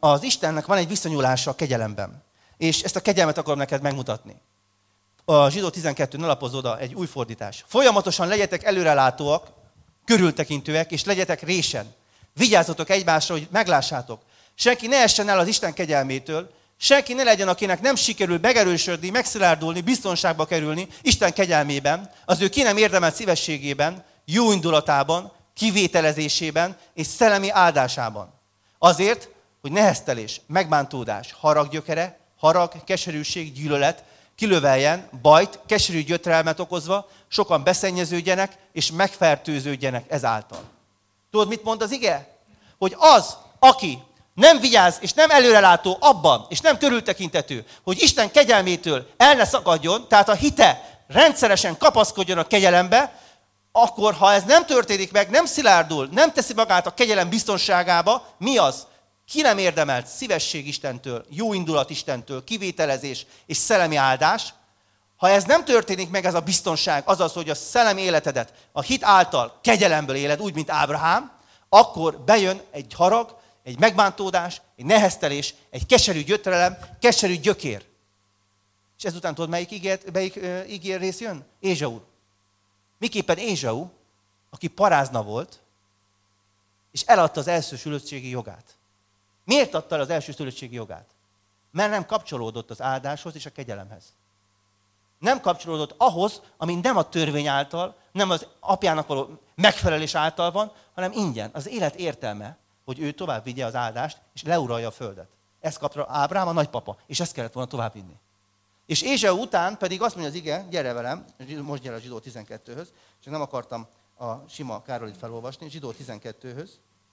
az Istennek van egy viszonyulása a kegyelemben. És ezt a kegyelmet akarom neked megmutatni. A Zsidó 12, ne lapozz oda, egy új fordítás. Folyamatosan legyetek előrelátóak, körültekintőek, és legyetek résen. Vigyázzatok egymásra, hogy meglássátok. Senki ne essen el az Isten kegyelmétől, senki ne legyen, akinek nem sikerül megerősödni, megszilárdulni, biztonságba kerülni Isten kegyelmében, az ő ki nem érdemelt szívességében, jó indulatában, kivételezésében és szellemi áldásában. Azért, hogy neheztelés, megbántódás, harag gyökere, harag, keserűség, gyűlölet kilöveljen, bajt, keserű gyötrelmet okozva, sokan beszennyeződjenek és megfertőződjenek ezáltal. Tudod, mit mond az ige? Hogy az, aki nem vigyáz és nem előrelátó abban, és nem körültekintető, hogy Isten kegyelmétől el ne szakadjon, tehát a hite rendszeresen kapaszkodjon a kegyelembe, akkor, ha ez nem történik meg, nem szilárdul, nem teszi magát a kegyelem biztonságába, mi az? Ki nem érdemelt szívesség Istentől, jó indulat Istentől, kivételezés és szellemi áldás. Ha ez nem történik meg, ez a biztonság, azaz, hogy a szellemi életedet a hit által kegyelemből éled, úgy, mint Ábrahám, akkor bejön egy harag, egy megbántódás, egy neheztelés, egy keserű gyötrelem, keserű gyökér. És ezután tudod, melyik ígér rész jön? Ézsau. Miképpen Ézsau, aki parázna volt, és eladta az elsőszülöttségi jogát. Miért adta el az elsőszülöttségi jogát? Mert nem kapcsolódott az áldáshoz és a kegyelemhez. Nem kapcsolódott ahhoz, ami nem a törvény által, nem az apjának való megfelelés által van, hanem ingyen. Az élet értelme, hogy ő tovább vigye az áldást, és leuralja a földet. Ezt kapta Ábrahám, a nagypapa, és ezt kellett volna tovább vinni. És Ézsau után pedig azt mondja az ige, gyere velem, most gyere a Zsidó 12-höz, csak nem akartam a sima Károlit felolvasni, Zsidó 12-höz.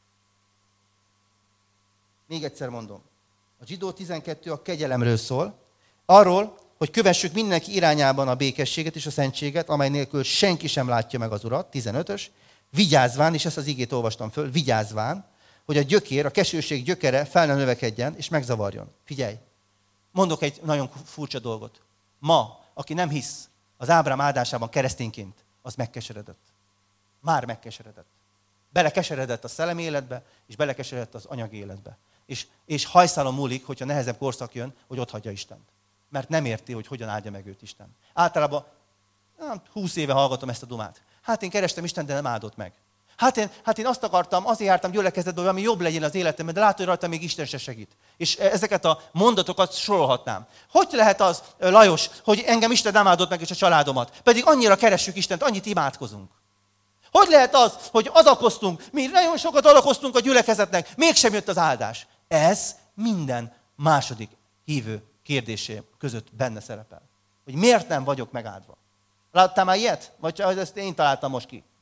Még egyszer mondom. A Zsidó 12 a kegyelemről szól, arról, hogy kövessük mindenki irányában a békességet és a szentséget, amely nélkül senki sem látja meg az Urat, 15-ös, vigyázván, és ezt az igét olvastam föl, vigyázván, hogy a gyökér, a keserűség gyökere fel ne növekedjen és megzavarjon. Figyelj, mondok egy nagyon furcsa dolgot. Ma, aki nem hisz az Ábrahám áldásában keresztényként, az megkeseredett. Már megkeseredett. Belekeseredett a szellemi életbe, és belekeseredett az anyagi életbe. És hajszálon múlik, hogyha nehezebb korszak jön, hogy otthagyja Istent. Mert nem érti, hogy hogyan áldja meg őt Isten. Általában 20 éve hallgatom ezt a dumát. Hát én kerestem Istent, de nem áldott meg. Hát én azt akartam, azért jártam gyülekezetbe, hogy ami jobb legyen az életemben, de látod, hogy rajta még Isten se segít. És ezeket a mondatokat sorolhatnám. Hogy lehet az, Lajos, hogy engem Isten nem áldott meg és a családomat? Pedig annyira keressük Istent, annyit imádkozunk. Hogy lehet az, hogy adakoztunk, mi nagyon sokat adakoztunk a gyülekezetnek, mégsem jött az áldás? Ez minden második hívő kérdésé között benne szerepel. Hogy miért nem vagyok megáldva? Láttál már ilyet? Vagy ezt én találtam most ki?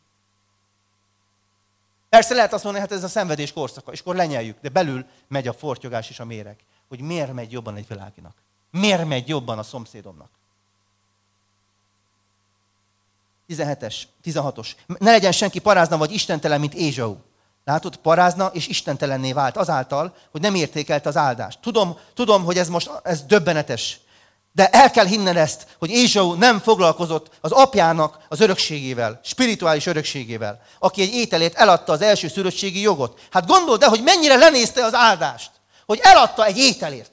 Persze lehet azt mondani, hát ez a szenvedés korszaka, és akkor lenyeljük, de belül megy a fortyogás és a méreg. Hogy miért megy jobban egy világinak? Miért megy jobban a szomszédomnak? 16-os. Ne legyen senki parázna vagy istentelen, mint Ézsau. Látod, parázna és istentelenné vált azáltal, hogy nem értékelte az áldást. Tudom, hogy ez döbbenetes. De el kell hinned ezt, hogy Ézsau nem foglalkozott az apjának az örökségével, spirituális örökségével, aki egy ételért eladta az első szülöttségi jogot. Hát gondold el, hogy mennyire lenézte az áldást, hogy eladta egy ételért.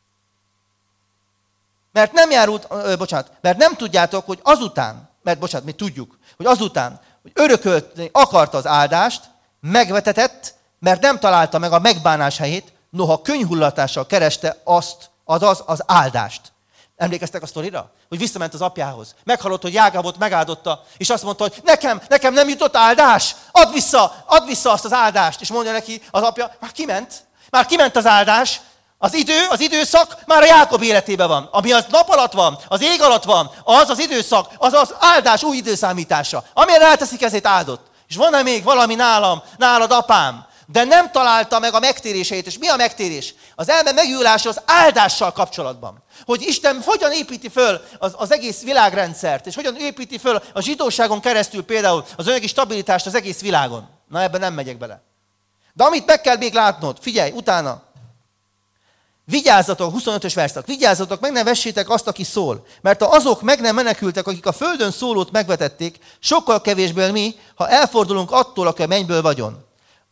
Mert nem tudjátok, hogy azután, mi tudjuk, hogy azután, hogy örökölni akarta az áldást, megvetetett, mert nem találta meg a megbánás helyét, noha könyhullatással kereste azaz az áldást. Emlékeztek a sztorira? Hogy visszament az apjához. Meghallott, hogy Jákobot megáldotta, és azt mondta, hogy nekem nem jutott áldás, add vissza azt az áldást. És mondja neki az apja, már kiment az áldás, az időszak már a Jákob életében van. Ami az nap alatt van, az ég alatt van, az időszak, az az áldás új időszámítása. Amilyen elteszik, ezért áldott. És van-e még valami nálad apám? De nem találta meg a megtéréseit. És mi a megtérés? Az elme megújulása az áldással kapcsolatban. Hogy Isten hogyan építi föl az egész világrendszert, és hogyan építi föl a zsidóságon keresztül például az anyagi stabilitást az egész világon. Na, ebben nem megyek bele. De amit meg kell még látnod, figyelj, utána. Vigyázzatok, 25-ös verszak, vigyázzatok, meg ne vessétek azt, aki szól. Mert ha azok meg nem menekültek, akik a földön szólót megvetették, sokkal kevésbé mi, ha elfordulunk attól, aki a mennyből vagyon.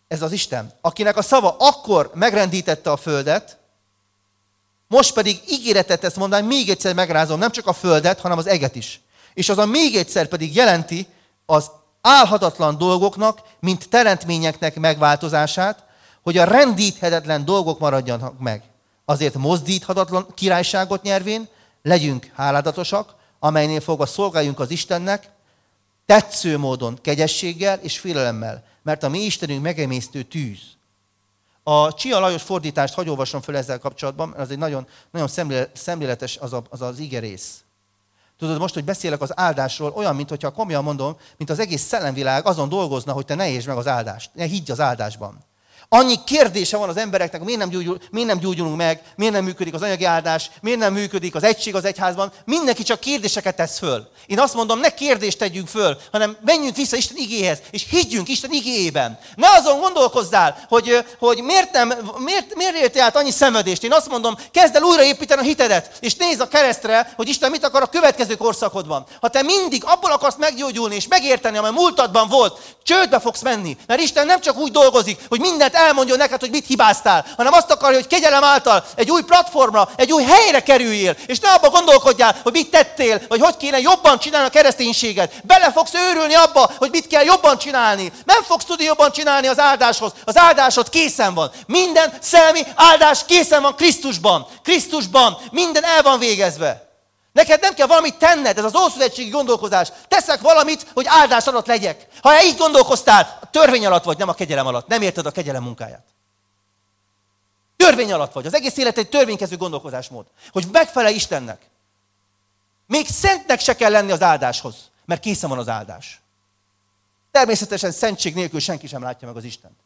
ez az Isten, akinek a szava akkor megrendítette a földet, most pedig ígéretet tesz mondani, még egyszer megrázom nem csak a földet, hanem az eget is. És az a még egyszer pedig jelenti az álhatatlan dolgoknak, mint teremtményeknek megváltozását, hogy a rendíthetetlen dolgok maradjanak meg. Azért mozdíthatatlan királyságot nyervén legyünk háládatosak, amelynél fogva szolgáljunk az Istennek, tetsző módon, kegyességgel és félelemmel, mert a mi Istenünk megemésztő tűz. A Csia Lajos fordítást hadd olvasom föl ezzel kapcsolatban, mert az egy nagyon, nagyon szemléletes az igerész. Tudod, most, hogy beszélek az áldásról, olyan, mintha komolyan mondom, mint az egész szellemvilág azon dolgozna, hogy te ne értsd meg az áldást, ne higgy az áldásban. Annyi kérdése van az embereknek, miért nem gyógyulunk meg, miért nem működik az anyagi áldás, miért nem működik az egység az egyházban. Mindenki csak kérdéseket tesz föl. Én azt mondom, ne kérdést tegyünk föl, hanem menjünk vissza Isten igéhez, és higgyünk Isten igéjében. Ne azon gondolkozzál, hogy miért értél át annyi szenvedést. Én azt mondom, kezd el újraépíteni a hitedet, és nézd a keresztre, hogy Isten mit akar a következő korszakodban. Ha te mindig abból akarsz meggyógyulni és megérteni, amely múltadban volt, csődbe fogsz menni. Mert Isten nem csak úgy dolgozik, hogy mindent elmondjon neked, hogy mit hibáztál, hanem azt akarja, hogy kegyelem által egy új platformra, egy új helyre kerüljél, és ne abba gondolkodjál, hogy mit tettél, vagy hogy kéne jobban csinálni a kereszténységet. Bele fogsz őrülni abba, hogy mit kell jobban csinálni. Nem fogsz tudni jobban csinálni az áldáshoz. Az áldásod készen van. Minden szellemi áldás készen van Krisztusban. Krisztusban minden el van végezve. Neked nem kell valamit tenned, ez az ószövetségi gondolkozás. Teszek valamit, hogy áldás alatt legyek. Ha így gondolkoztál, a törvény alatt vagy, nem a kegyelem alatt. Nem érted a kegyelem munkáját. Törvény alatt vagy. Az egész élet egy törvénykező gondolkozásmód. Hogy megfelelj Istennek. Még szentnek se kell lenni az áldáshoz, mert készen van az áldás. Természetesen szentség nélkül senki sem látja meg az Istent.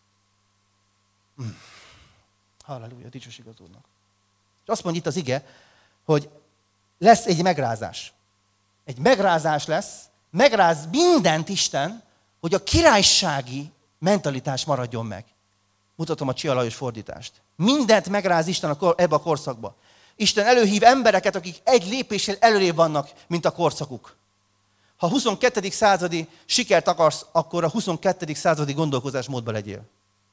Halleluja, dicsőség az Úrnak. És azt mondja itt az ige, hogy lesz egy megrázás. Egy megrázás lesz, megráz mindent Isten, hogy a királysági mentalitás maradjon meg. Mutatom a Csia Lajos fordítást. Mindent megráz Isten ebbe a korszakba. Isten előhív embereket, akik egy lépéssel előrébb vannak, mint a korszakuk. Ha 22. századi sikert akarsz, akkor a 22. századi gondolkozásmódba legyél.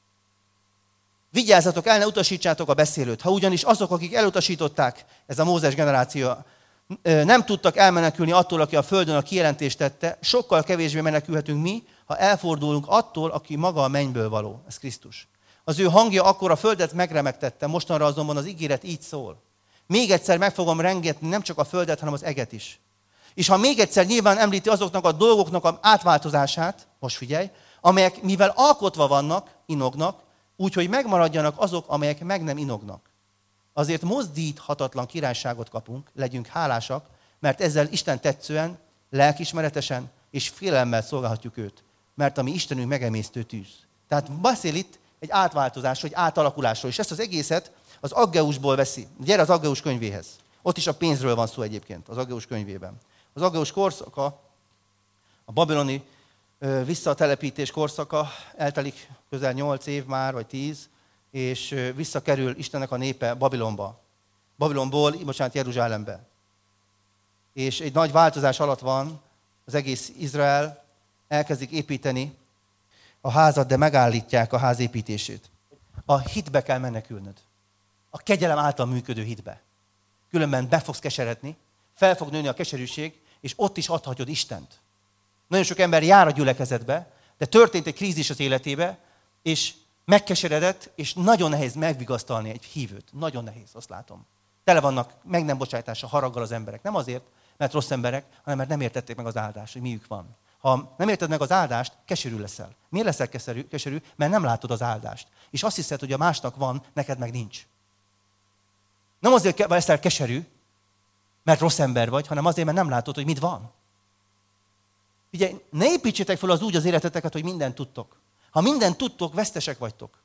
Vigyázzatok el, ne utasítsátok a beszélőt. Ha ugyanis azok, akik elutasították, ez a Mózes generáció, nem tudtak elmenekülni attól, aki a földön a kijelentést tette, sokkal kevésbé menekülhetünk mi, ha elfordulunk attól, aki maga a mennyből való. Ez Krisztus. Az ő hangja akkor a földet megremegtette, mostanra azonban az ígéret így szól. Még egyszer meg fogom rengetni nem csak a földet, hanem az eget is. És ha még egyszer nyilván említi azoknak a dolgoknak az átváltozását, most figyelj, amelyek mivel alkotva vannak, inognak, úgyhogy megmaradjanak azok, amelyek meg nem inognak. Azért mozdíthatatlan királyságot kapunk, legyünk hálásak, mert ezzel Isten tetszően, lelkiismeretesen és félelemmel szolgálhatjuk őt. Mert a mi Istenünk megemésztő tűz. Tehát beszél itt egy átváltozásról, egy átalakulásról, és ezt az egészet az Aggeusból veszi. Gyere az Aggeus könyvéhez. Ott is a pénzről van szó egyébként, az Aggeus könyvében. Az Aggeus korszaka, a babiloni visszatelepítés korszaka, eltelik közel 8 év már, vagy 10, és visszakerül Istennek a népe Babilonba. Jeruzsálembe. És egy nagy változás alatt van, az egész Izrael elkezdik építeni a házat, de megállítják a ház építését. A hitbe kell menekülnöd. A kegyelem által működő hitbe. Különben be fogsz keseredni, fel fog nőni a keserűség, és ott is adhatod Istent. Nagyon sok ember jár a gyülekezetbe, de történt egy krízis az életébe, és megkeseredett, és nagyon nehéz megvigasztalni egy hívőt. Nagyon nehéz, azt látom. Tele vannak meg nem bocsájtása, haraggal az emberek. Nem azért, mert rossz emberek, hanem mert nem értették meg az áldást, hogy miük van. Ha nem érted meg az áldást, keserű leszel. Miért leszel keserű? Mert nem látod az áldást. És azt hiszed, hogy a másnak van, neked meg nincs. Nem azért leszel keserű, mert rossz ember vagy, hanem azért, mert nem látod, hogy mit van. Ugye, ne építsétek fel úgy az életeteket, hogy mindent tudtok. Ha mindent tudtok, vesztesek vagytok.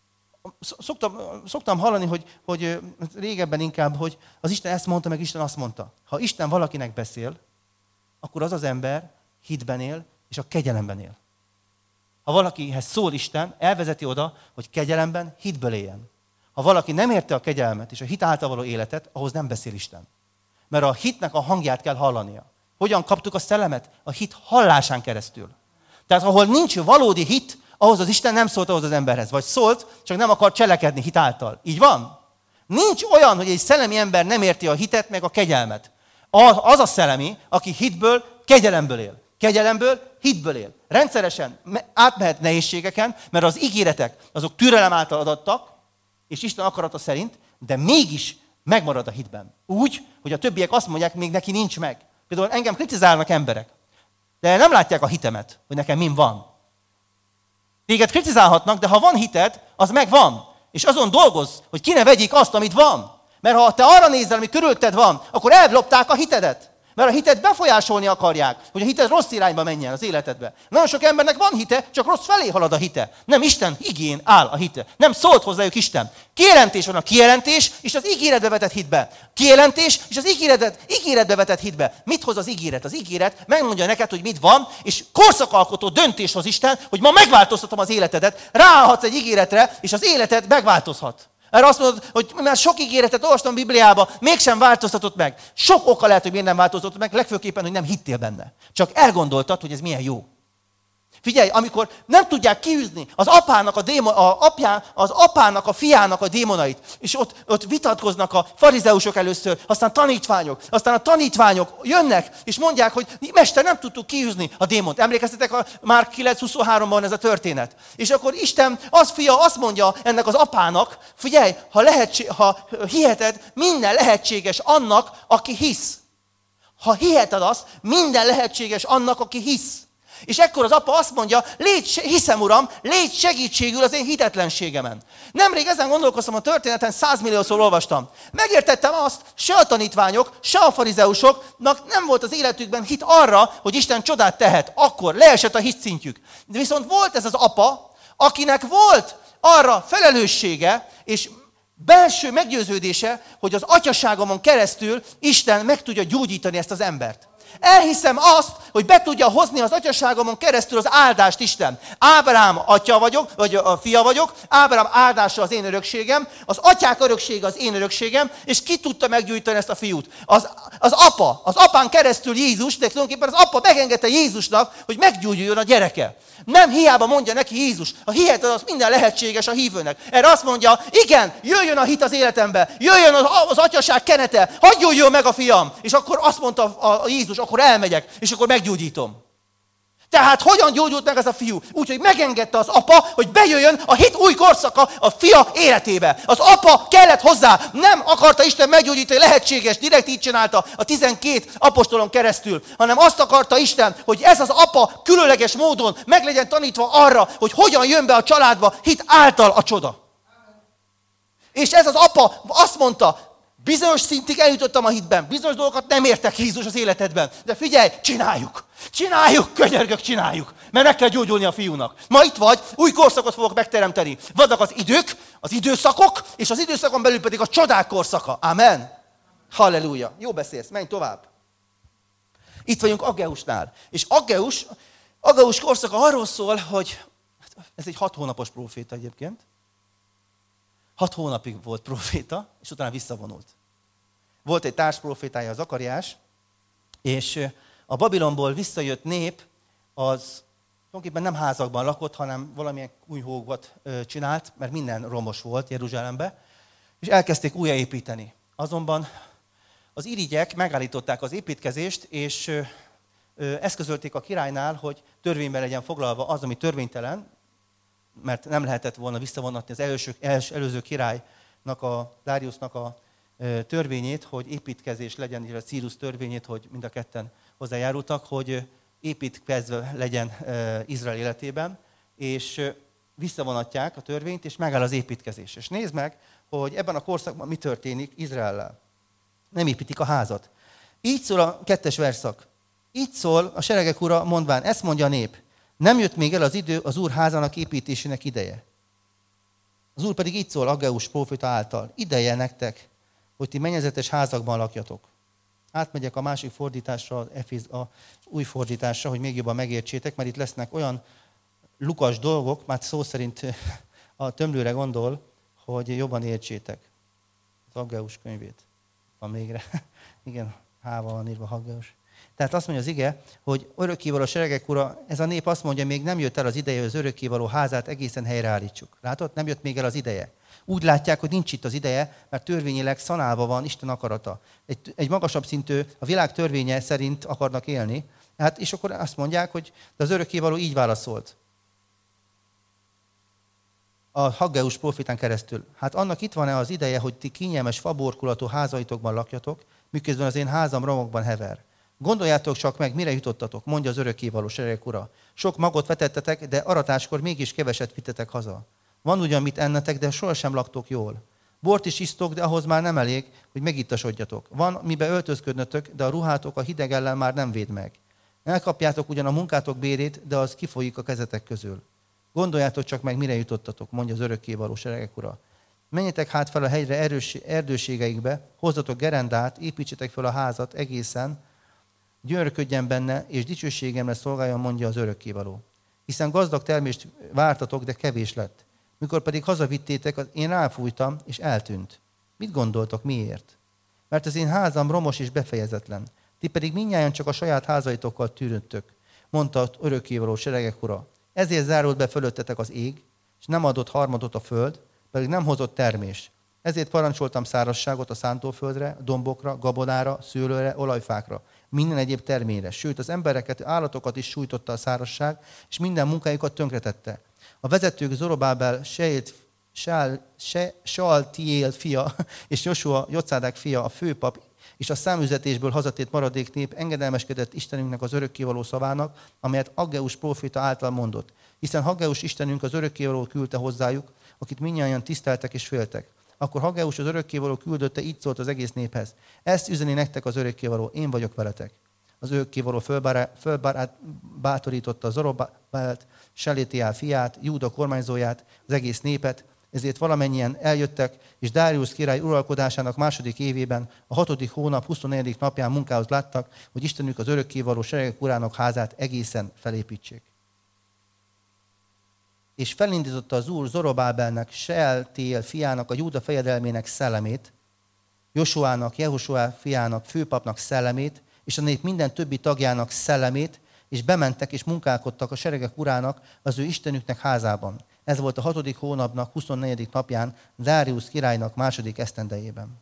Szoktam hallani, hogy régebben inkább, hogy az Isten ezt mondta, meg Isten azt mondta. Ha Isten valakinek beszél, akkor az az ember hitben él, és a kegyelemben él. Ha valakihez szól Isten, elvezeti oda, hogy kegyelemben, hitből éljen. Ha valaki nem érte a kegyelmet és a hit által való életet, ahhoz nem beszél Isten. Mert a hitnek a hangját kell hallania. Hogyan kaptuk a szellemet? A hit hallásán keresztül. Tehát ahol nincs valódi hit, ahhoz az Isten nem szólt ahhoz az emberhez. Vagy szólt, csak nem akar cselekedni hit által. Így van? Nincs olyan, hogy egy szellemi ember nem érti a hitet, meg a kegyelmet. Az a szellemi, aki hitből, kegyelemből él. Kegyelemből, hitből él. Rendszeresen átmehet nehézségeken, mert az ígéretek, azok türelem által adattak, és Isten akarata szerint, de mégis megmarad a hitben. Úgy, hogy a többiek azt mondják, még neki nincs meg. Például engem kritizálnak emberek, de nem látják a hitemet, hogy nekem min van. Téged kritizálhatnak, de ha van hited, az megvan. És azon dolgozz, hogy ki ne vegyék azt, amit van. Mert ha te arra nézel, ami körülötted van, akkor ellopták a hitedet. Mert a hitet befolyásolni akarják, hogy a hited rossz irányba menjen az életedbe. Nagyon sok embernek van hite, csak rossz felé halad a hite. Nem Isten igén áll a hite. Nem szólt hozzájuk Isten. Kijelentés van a kijelentés, és az ígéretbe vetett hitbe. Kijelentés, és az ígéretbe vetett hitbe. Mit hoz az ígéret? Az ígéret megmondja neked, hogy mit van, és korszakalkotó döntés hoz Isten, hogy ma megváltoztatom az életedet. Ráállhatsz egy ígéretre, és az életed megváltozhat. Erre azt mondod, hogy mert sok ígéretet olvastam Bibliába, mégsem változtatott meg. Sok oka lehet, hogy miért nem változtatott meg, legfőképpen, hogy nem hittél benne. Csak elgondoltad, hogy ez milyen jó. Figyelj, amikor nem tudják kiűzni az apának, a fiának a démonait, és ott vitatkoznak a farizeusok először, aztán a tanítványok jönnek, és mondják, hogy mester, nem tudtuk kiűzni a démont. Emlékeztetek, a Márk 9:23-ban ez a történet. És akkor Isten, azt mondja ennek az apának, figyelj, ha hiheted, minden lehetséges annak, aki hisz. Ha hiheted azt, minden lehetséges annak, aki hisz. És ekkor az apa azt mondja, hiszem Uram, légy segítségül az én hitetlenségemen. Nemrég ezen gondolkoztam a történeten, 100 milliószor olvastam. Megértettem azt, se a tanítványok, se a farizeusoknak nem volt az életükben hit arra, hogy Isten csodát tehet. Akkor leesett a hitszintjük. De viszont volt ez az apa, akinek volt arra felelőssége, és belső meggyőződése, hogy az atyaságomon keresztül Isten meg tudja gyógyítani ezt az embert. Elhiszem azt, hogy be tudja hozni az atyaságomon keresztül az áldást Isten. Ábrahám atya vagyok, vagy a fia vagyok, Ábrahám áldása az én örökségem, az atyák öröksége az én örökségem, és ki tudta meggyújtani ezt a fiút? Az apán keresztül Jézus, de tulajdonképpen az apa megengedte Jézusnak, hogy meggyógyuljon a gyereke. Nem hiába mondja neki Jézus, a hiheted az minden lehetséges a hívőnek. Erre azt mondja, igen, jöjjön a hit az életembe, jöjjön az atyaság kenete, hadd gyógyuljon meg a fiam. És akkor azt mondta a Jézus, akkor elmegyek, és akkor meggyógyítom. Tehát hogyan gyógyult meg ez a fiú? Úgyhogy megengedte az apa, hogy bejöjjön a hit új korszaka a fia életébe. Az apa kellett hozzá, nem akarta Isten meggyógyítani, lehetséges, direkt így csinálta a 12 apostolon keresztül, hanem azt akarta Isten, hogy ez az apa különleges módon meg legyen tanítva arra, hogy hogyan jön be a családba hit által a csoda. És ez az apa azt mondta, bizonyos szintig eljutottam a hitben, bizonyos dolgokat nem értek Jézus az életedben, de figyelj, csináljuk, könyörgök, csináljuk, mert meg kell gyógyulni a fiúnak. Ma itt vagy, új korszakot fogok megteremteni. Vannak az idők, az időszakok, és az időszakon belül pedig a csodák korszaka. Amen. Halleluja. Jó beszélsz, menj tovább. Itt vagyunk Aggeusnál. És Aggeus korszaka arról szól, hogy ez egy 6 hónapos próféta egyébként. 6 hónapig volt próféta, és utána visszavonult. Volt egy társprofétája, az Zakariás, és a Babilonból visszajött nép, az tulajdonképpen nem házakban lakott, hanem valamilyen újhógot csinált, mert minden romos volt Jeruzsálembe, és elkezdték újjáépíteni. Azonban az irigyek megállították az építkezést, és eszközölték a királynál, hogy törvényben legyen foglalva az, ami törvénytelen, mert nem lehetett volna visszavonatni az előző királynak, a Dáriusznak a törvényét, hogy építkezés legyen, és a Círus törvényét, hogy mind a ketten hozzájárultak, hogy építkezve legyen Izrael életében, és visszavonatják a törvényt, és megáll az építkezés. És nézd meg, hogy ebben a korszakban mi történik Izraellel. Nem építik a házat. Így szól a 2. verszak. Így szól a seregek ura mondván, ezt mondja a nép. Nem jött még el az idő az Úr házának építésének ideje. Az Úr pedig így szól Aggeus próféta által. Ideje nektek, hogy ti mennyezetes házakban lakjatok. Átmegyek a másik fordításra, a új fordításra, hogy még jobban megértsétek, mert itt lesznek olyan lukas dolgok, már szó szerint a tömlőre gondol, hogy jobban értsétek. Az Aggeus könyvét van végre. Igen, hával van írva Aggeus. Tehát azt mondja az ige, hogy örökkévaló seregek ura, ez a nép azt mondja, még nem jött el az ideje, hogy az örökkévaló házát egészen helyreállítsuk. Látod? Nem jött még el az ideje. Úgy látják, hogy nincs itt az ideje, mert törvényileg szanálva van Isten akarata. Egy magasabb szintű, a világ törvénye szerint akarnak élni. Hát, és akkor azt mondják, hogy de az örökkévaló így válaszolt. A Haggeus prófétán keresztül. Hát annak itt van-e az ideje, hogy ti kényelmes faborkulatú házaitokban lakjatok, miközben az én házam romokban hever. Gondoljátok csak meg, mire jutottatok, mondja az örökkévaló seregek ura. Sok magot vetettetek, de aratáskor mégis keveset vittetek haza. Van ugyan mit ennetek, de sohasem laktok jól. Bort is isztok, de ahhoz már nem elég, hogy megittasodjatok. Van, mibe öltözködnötök, de a ruhátok a hideg ellen már nem véd meg. Elkapjátok ugyan a munkátok bérét, de az kifolyik a kezetek közül. Gondoljátok csak meg, mire jutottatok, mondja az örökkévaló seregek ura. Menjetek hát fel a hegyre erdőségeikbe, hozzatok gerendát, építsétek fel a házat egészen, gyönyörködjen benne, és dicsőségemre szolgáljon, mondja az örökkévaló. Hiszen gazdag termést vártatok, de kevés lett. Mikor pedig hazavittétek, én ráfújtam, és eltűnt. Mit gondoltok, miért? Mert az én házam romos és befejezetlen. Ti pedig mindnyájan csak a saját házaitokkal tűröttök, mondta az örökkévaló seregek ura. Ezért zárult be fölöttetek az ég, és nem adott harmadot a föld, pedig nem hozott termést. Ezért parancsoltam szárazságot a szántóföldre, dombokra, gabonára, szőlőre, olajfákra, minden egyéb terményre. Sőt, az embereket, állatokat is sújtotta a szárazság, és minden munkájukat tönkretette. A vezetők Zorobábel, Sealtiél fia, és Josua, Jocádák fia, a főpap, és a számüzetésből hazatért maradék nép engedelmeskedett Istenünknek az örökkévaló szavának, amelyet Haggeus próféta által mondott. Hiszen Haggeus Istenünk az örökkévaló küldte hozzájuk, akit mindnyájan tiszteltek és féltek. Akkor Haggeus az örökkévaló küldötte, így szólt az egész néphez. Ezt üzeni nektek az örökkévaló, én vagyok veletek. Az örökkévaló fölbátorította Zorobábelt, Sealtiél fiát, Júda kormányzóját, az egész népet, ezért valamennyien eljöttek, és Dáriusz király uralkodásának 2. évében, a 6. hónap 24. napján munkához láttak, hogy Istenük az örökkévaló seregek urának házát egészen felépítsék. És felindította az Úr Zorobábelnek, Sealtiél fiának, a Júda fejedelmének szellemét, Josuának, Jehosua fiának, főpapnak szellemét, és a nép minden többi tagjának szellemét, és bementek és munkálkodtak a seregek urának az ő Istenüknek házában. Ez volt a 6. hónapnak 24. napján, Dáriusz királynak 2. esztendejében.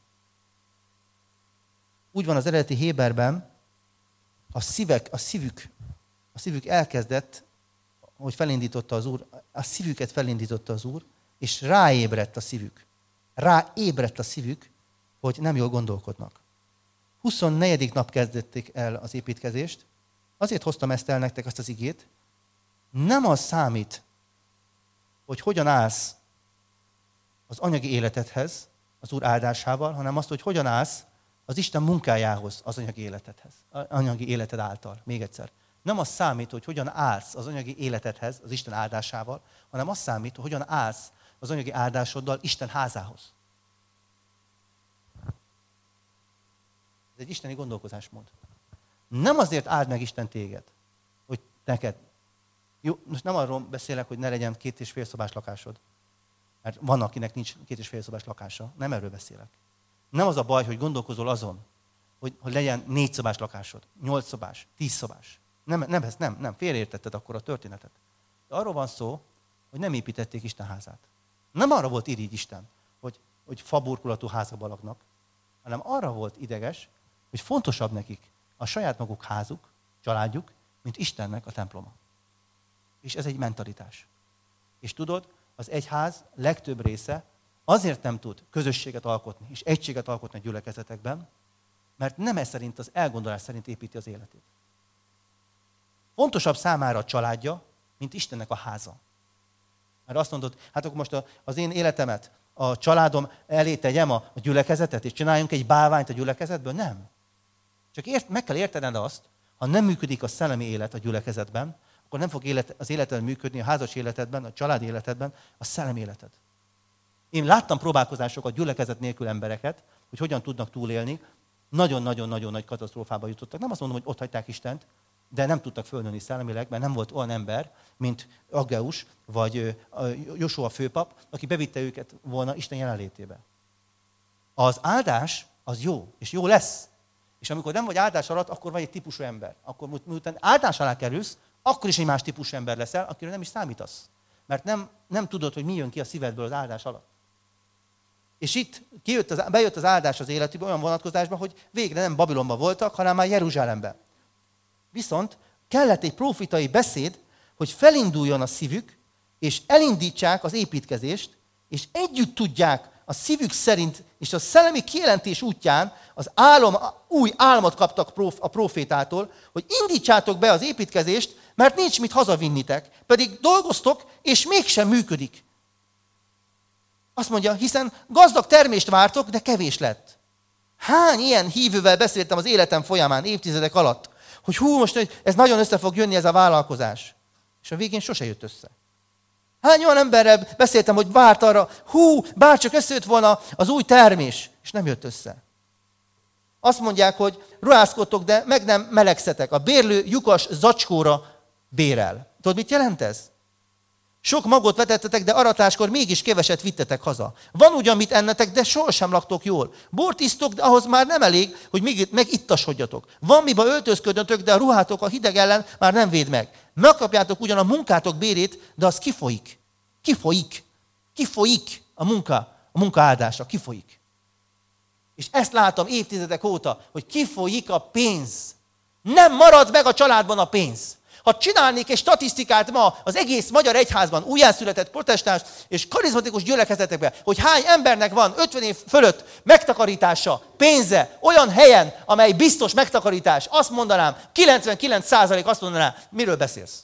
Úgy van az eredeti héberben, a szívük elkezdett, hogy felindította az Úr, a szívüket felindította az Úr, és ráébredt a szívük. Ráébredt a szívük, hogy nem jól gondolkodnak. 24. nap kezdették el az építkezést. Azért hoztam ezt el nektek, ezt az igét. Nem az számít, hogy hogyan állsz az anyagi életedhez, az Úr áldásával, hanem azt, hogy hogyan állsz az Isten munkájához az anyagi életedhez, anyagi életed által. Még egyszer. Nem az számít, hogy hogyan állsz az anyagi életedhez, az Isten áldásával, hanem az számít, hogy hogyan állsz az anyagi áldásoddal Isten házához. Ez egy isteni gondolkozásmód. Nem azért áld meg Isten téged, hogy neked. Jó, most nem arról beszélek, hogy ne legyen 2,5 szobás lakásod. Mert van, akinek nincs 2,5 szobás lakása. Nem erről beszélek. Nem az a baj, hogy gondolkozol azon, hogy legyen 4 szobás lakásod, 8 szobás, 10 szobás. Nem, félreértetted akkor a történetet. De arról van szó, hogy nem építették Isten házát. Nem arra volt irigy Isten, hogy faburkolatú házakban laknak, hanem arra volt ideges, hogy fontosabb nekik a saját maguk házuk, családjuk, mint Istennek a temploma. És ez egy mentalitás. És tudod, az egyház legtöbb része azért nem tud közösséget alkotni, és egységet alkotni a gyülekezetekben, mert nem ez szerint, az elgondolás szerint építi az életét. Fontosabb számára a családja, mint Istennek a háza. Mert azt mondod, hát akkor most az én életemet, a családom elé tegyem a gyülekezetet, és csináljunk egy bálványt a gyülekezetből? Nem. Csak meg kell értened azt, ha nem működik a szellemi élet a gyülekezetben, akkor nem fog az életedben működni, a házas életedben, a családi életedben, a szellemi életed. Én láttam próbálkozásokat, gyülekezet nélkül embereket, hogy hogyan tudnak túlélni, nagyon-nagyon-nagyon nagy katasztrófába jutottak. Nem azt mondom, hogy ott hagyták Istent, de nem tudtak fölnőni szellemileg, mert nem volt olyan ember, mint Haggeus vagy Josua főpap, aki bevitte őket volna Isten jelenlétébe. Az áldás az jó, és jó lesz. És amikor nem vagy áldás alatt, akkor vagy egy típusú ember. Akkor miután áldás alá kerülsz, akkor is egy más típusú ember leszel, akiről nem is számítasz. Mert nem tudod, hogy mi jön ki a szívedből az áldás alatt. És itt bejött az áldás az életükbe olyan vonatkozásban, hogy végre nem Babilonban voltak, hanem már Jeruzsálemben. Viszont kellett egy prófitai beszéd, hogy felinduljon a szívük, és elindítsák az építkezést, és együtt tudják a szívük szerint, és a szellemi kijelentés útján új álmot kaptak a prófétától, hogy indítsátok be az építkezést, mert nincs mit hazavinnitek, pedig dolgoztok, és mégsem működik. Azt mondja, hiszen gazdag termést vártok, de kevés lett. Hány ilyen hívővel beszéltem az életem folyamán, évtizedek alatt, hogy most ez nagyon össze fog jönni ez a vállalkozás. És a végén sose jött össze. Hány olyan emberrel beszéltem, hogy várt arra, bárcsak összejött volna az új termés, és nem jött össze. Azt mondják, hogy ruházkodtok, de meg nem melegszetek. A bérlő lyukas zacskóra bérel. Tudod, mit jelent ez? Sok magot vetettetek, de aratáskor mégis keveset vittetek haza. Van ugyan mit ennetek, de sohasem laktok jól. Bort isztok, de ahhoz már nem elég, hogy megittasodjatok. Van miben öltözködnök, de a ruhátok a hideg ellen már nem véd meg. Megkapjátok ugyan a munkátok bérét, de az kifolyik. Kifolyik a munka áldása, kifolyik. És ezt látom évtizedek óta, hogy kifolyik a pénz. Nem marad meg a családban a pénz. Ha csinálnék egy statisztikát ma az egész magyar egyházban, újjászületett protestáns és karizmatikus gyülekezetekben, hogy hány embernek van 50 év fölött megtakarítása, pénze, olyan helyen, amely biztos megtakarítás, azt mondanám, 99% azt mondaná, miről beszélsz?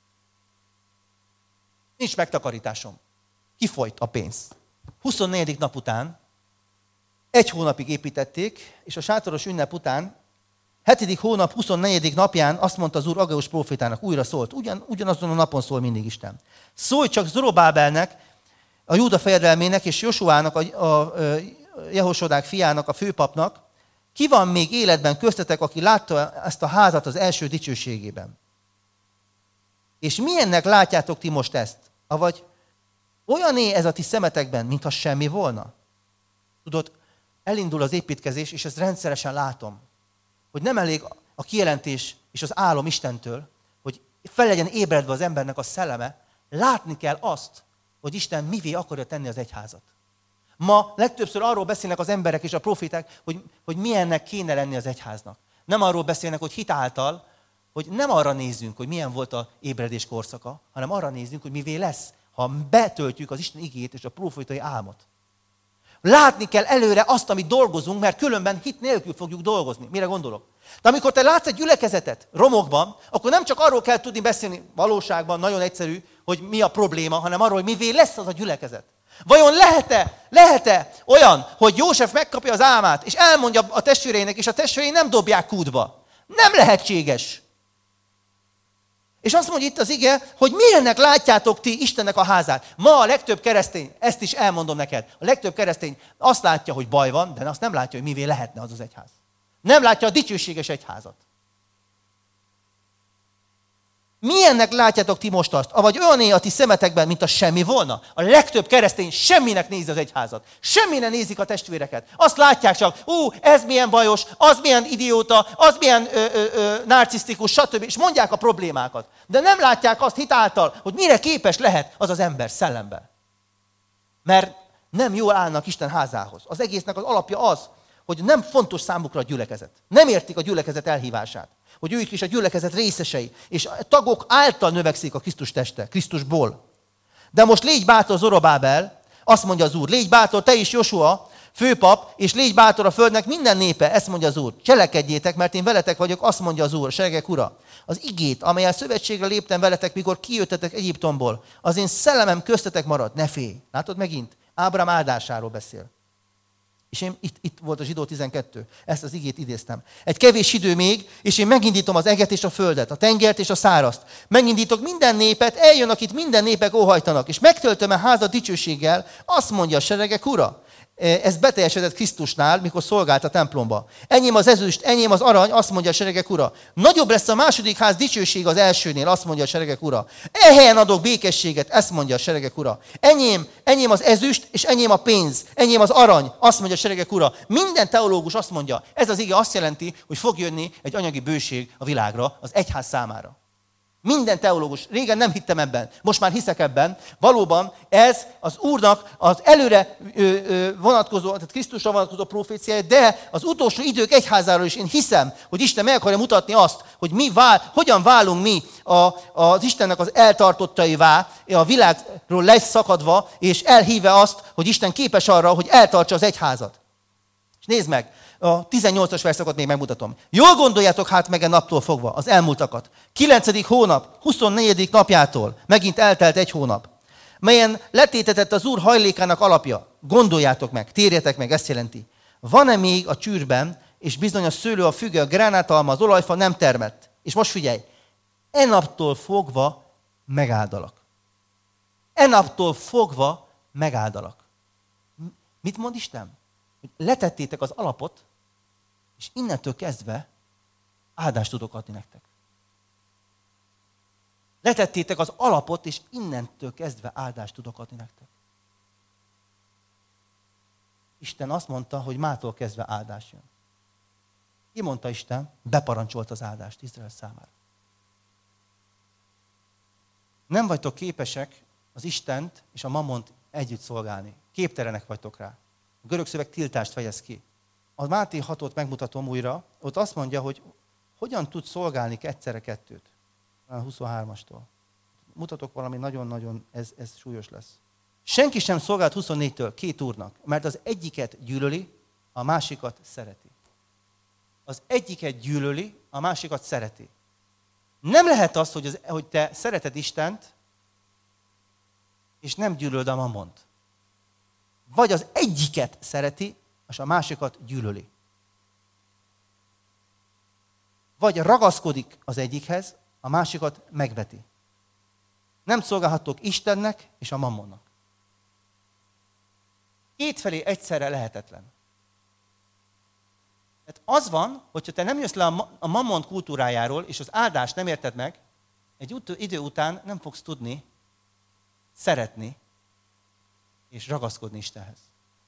Nincs megtakarításom. Kifolyt a pénz. 24. nap után, 1 hónapig építették, és a sátoros ünnep után 7. hónap 24. napján azt mondta az Úr Aggeus prófétának, újra szólt. Ugyanazon a napon szól mindig Isten. Szólj csak Zorobábelnek, a Júda fejedelmének és Josuának, a Jehosodák fiának, a főpapnak, ki van még életben köztetek, aki látta ezt a házat az első dicsőségében? És milyennek látjátok ti most ezt? Avagy olyané ez a ti szemetekben, mintha semmi volna? Tudod, elindul az építkezés, és ezt rendszeresen látom. Hogy nem elég a kijelentés és az álom Istentől, hogy fel legyen ébredve az embernek a szelleme, látni kell azt, hogy Isten mivé akarja tenni az egyházat. Ma legtöbbször arról beszélnek az emberek és a proféták, hogy milyennek kéne lenni az egyháznak. Nem arról beszélnek, hogy hit által, hogy nem arra nézzünk, hogy milyen volt a ébredés korszaka, hanem arra nézzünk, hogy mivé lesz, ha betöltjük az Isten igét és a profétai álmot. Látni kell előre azt, amit dolgozunk, mert különben hit nélkül fogjuk dolgozni. Mire gondolok? De amikor te látsz egy gyülekezetet romokban, akkor nem csak arról kell tudni beszélni valóságban, nagyon egyszerű, hogy mi a probléma, hanem arról, hogy mivé lesz az a gyülekezet. Vajon lehet-e olyan, hogy József megkapja az álmát, és elmondja a testvéreinek, és a testvérei nem dobják kútba? Nem lehetséges. És azt mondja itt az ige, hogy milyennek látjátok ti Istennek a házát. Ma a legtöbb keresztény, ezt is elmondom neked, a legtöbb keresztény azt látja, hogy baj van, de azt nem látja, hogy mivé lehetne az az egyház. Nem látja a dicsőséges egyházat. Milyennek látjátok ti most azt? Avagy olyané a ti szemetekben, mint a semmi volna? A legtöbb keresztény semminek nézi az egyházat. Semmire nézik a testvéreket. Azt látják csak, ez milyen bajos, az milyen idióta, az milyen narcisztikus, stb. És mondják a problémákat. De nem látják azt hitáltal, hogy mire képes lehet az az ember szellemben. Mert nem jól állnak Isten házához. Az egésznek az alapja az, hogy nem fontos számukra a gyülekezet. Nem értik a gyülekezet elhívását. Hogy ők is a gyülekezet részesei, és a tagok által növekszik a Krisztus teste, Krisztusból. De most légy bátor, Zorobábel, azt mondja az Úr, légy bátor, te is, Josua, főpap, és légy bátor a földnek minden népe, ezt mondja az Úr. Cselekedjétek, mert én veletek vagyok, azt mondja az Úr, a seregek Ura. Az igét, amellyel szövetségre léptem veletek, mikor kijöttetek Egyiptomból, az én szellemem köztetek marad, ne félj. Látod megint? Ábrám áldásáról beszél. És itt volt a Zsidó 12, ezt az igét idéztem. Egy kevés idő még, és én megindítom az eget és a földet, a tengert és a száraszt. Megindítok minden népet, eljön, akit minden népek óhajtanak, és megtöltöm a házat dicsőséggel, azt mondja a seregek Ura. ez beteljesedett Krisztusnál, mikor szolgált a templomba. Enyém az ezüst, enyém az arany, azt mondja a seregek ura. Nagyobb lesz a második ház dicsőség az elsőnél, azt mondja a seregek ura. Ehelyen adok békességet, ezt mondja a seregek ura. Enyém az ezüst, és enyém a pénz, enyém az arany, azt mondja a seregek ura. Minden teológus azt mondja, ez az ige azt jelenti, hogy fog jönni egy anyagi bőség a világra, az egyház számára. Minden teológus, régen nem hittem ebben, most már hiszek ebben, valóban ez az Úrnak az előre vonatkozó, tehát Krisztusra vonatkozó proféciája, de az utolsó idők egyházáról is én hiszem, hogy Isten meg akarja mutatni azt, hogy hogyan válunk mi az Istennek az eltartottaivá, a világról leszakadva, és elhíve azt, hogy Isten képes arra, hogy eltartsa az egyházat. És nézd meg! A 18-as verszakot még megmutatom. Jól gondoljátok hát meg a naptól fogva, az elmúltakat. 9. hónap, 24. napjától, megint eltelt egy hónap, melyen letétetett az Úr hajlékának alapja. Gondoljátok meg, térjetek meg, ezt jelenti. Van-e még a csűrben, és bizony a szőlő, a füge, a gránátalma, az olajfa nem termett. És most figyelj, e naptól fogva megáldalak. E naptól fogva megáldalak. Mit mond Isten? Hogy letettétek az alapot, és innentől kezdve áldást tudok adni nektek. Letettétek az alapot, és innentől kezdve áldást tudok adni nektek. Isten azt mondta, hogy mától kezdve áldás jön. Ki mondta Isten? Beparancsolt az áldást Izrael számára. Nem vagytok képesek az Istent és a Mammont együtt szolgálni. Képtelenek vagytok rá. A görög szöveg tiltást fejez ki. A Máté 6-ot megmutatom újra, ott azt mondja, hogy hogyan tud szolgálni egyszerre kettőt. A 23-astól. Mutatok valami nagyon-nagyon, ez súlyos lesz. Senki sem szolgált 24-től két úrnak, mert az egyiket gyűlöli, a másikat szereti. Az egyiket gyűlöli, a másikat szereti. Nem lehet az, hogy te szereted Istent, és nem gyűlölöd a Mammont. Vagy az egyiket szereti, és a másikat gyűlöli. Vagy ragaszkodik az egyikhez, a másikat megveti. Nem szolgálhattok Istennek és a Mammonnak. Kétfelé egyszerre lehetetlen. Tehát az van, hogyha te nem jössz le a Mammon kultúrájáról, és az áldást nem érted meg, egy idő után nem fogsz tudni szeretni és ragaszkodni Istenhez.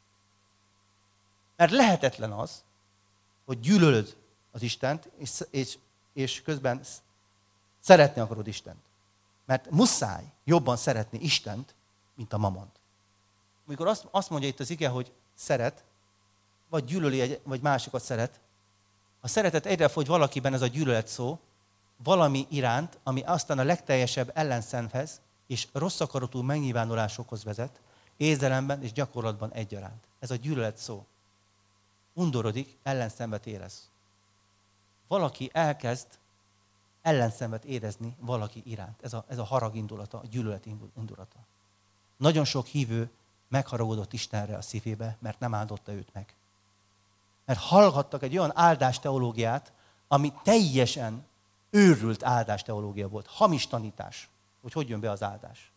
Mert lehetetlen az, hogy gyűlölöd az Istent, és közben szeretni akarod Istent. Mert muszáj jobban szeretni Istent, mint a Mammont. Amikor azt mondja itt az ige, hogy szeret, vagy gyűlöli, vagy másikat szeret, a szeretet egyre fogy valakiben, ez a gyűlölet szó, valami iránt, ami aztán a legteljesebb ellenszenvhez és rossz akaratú megnyilvánulásokhoz vezet, érzelemben és gyakorlatban egyaránt. Ez a gyűlölet szó. Undorodik, ellenszenvet érez. Valaki elkezd ellenszenvet érezni valaki iránt. Ez a harag indulata, a gyűlölet indulata. Nagyon sok hívő megharagudott Istenre a szívébe, mert nem áldotta őt meg. Mert hallgattak egy olyan áldásteológiát, ami teljesen őrült áldásteológia volt. Hamis tanítás, hogy jön be az áldás.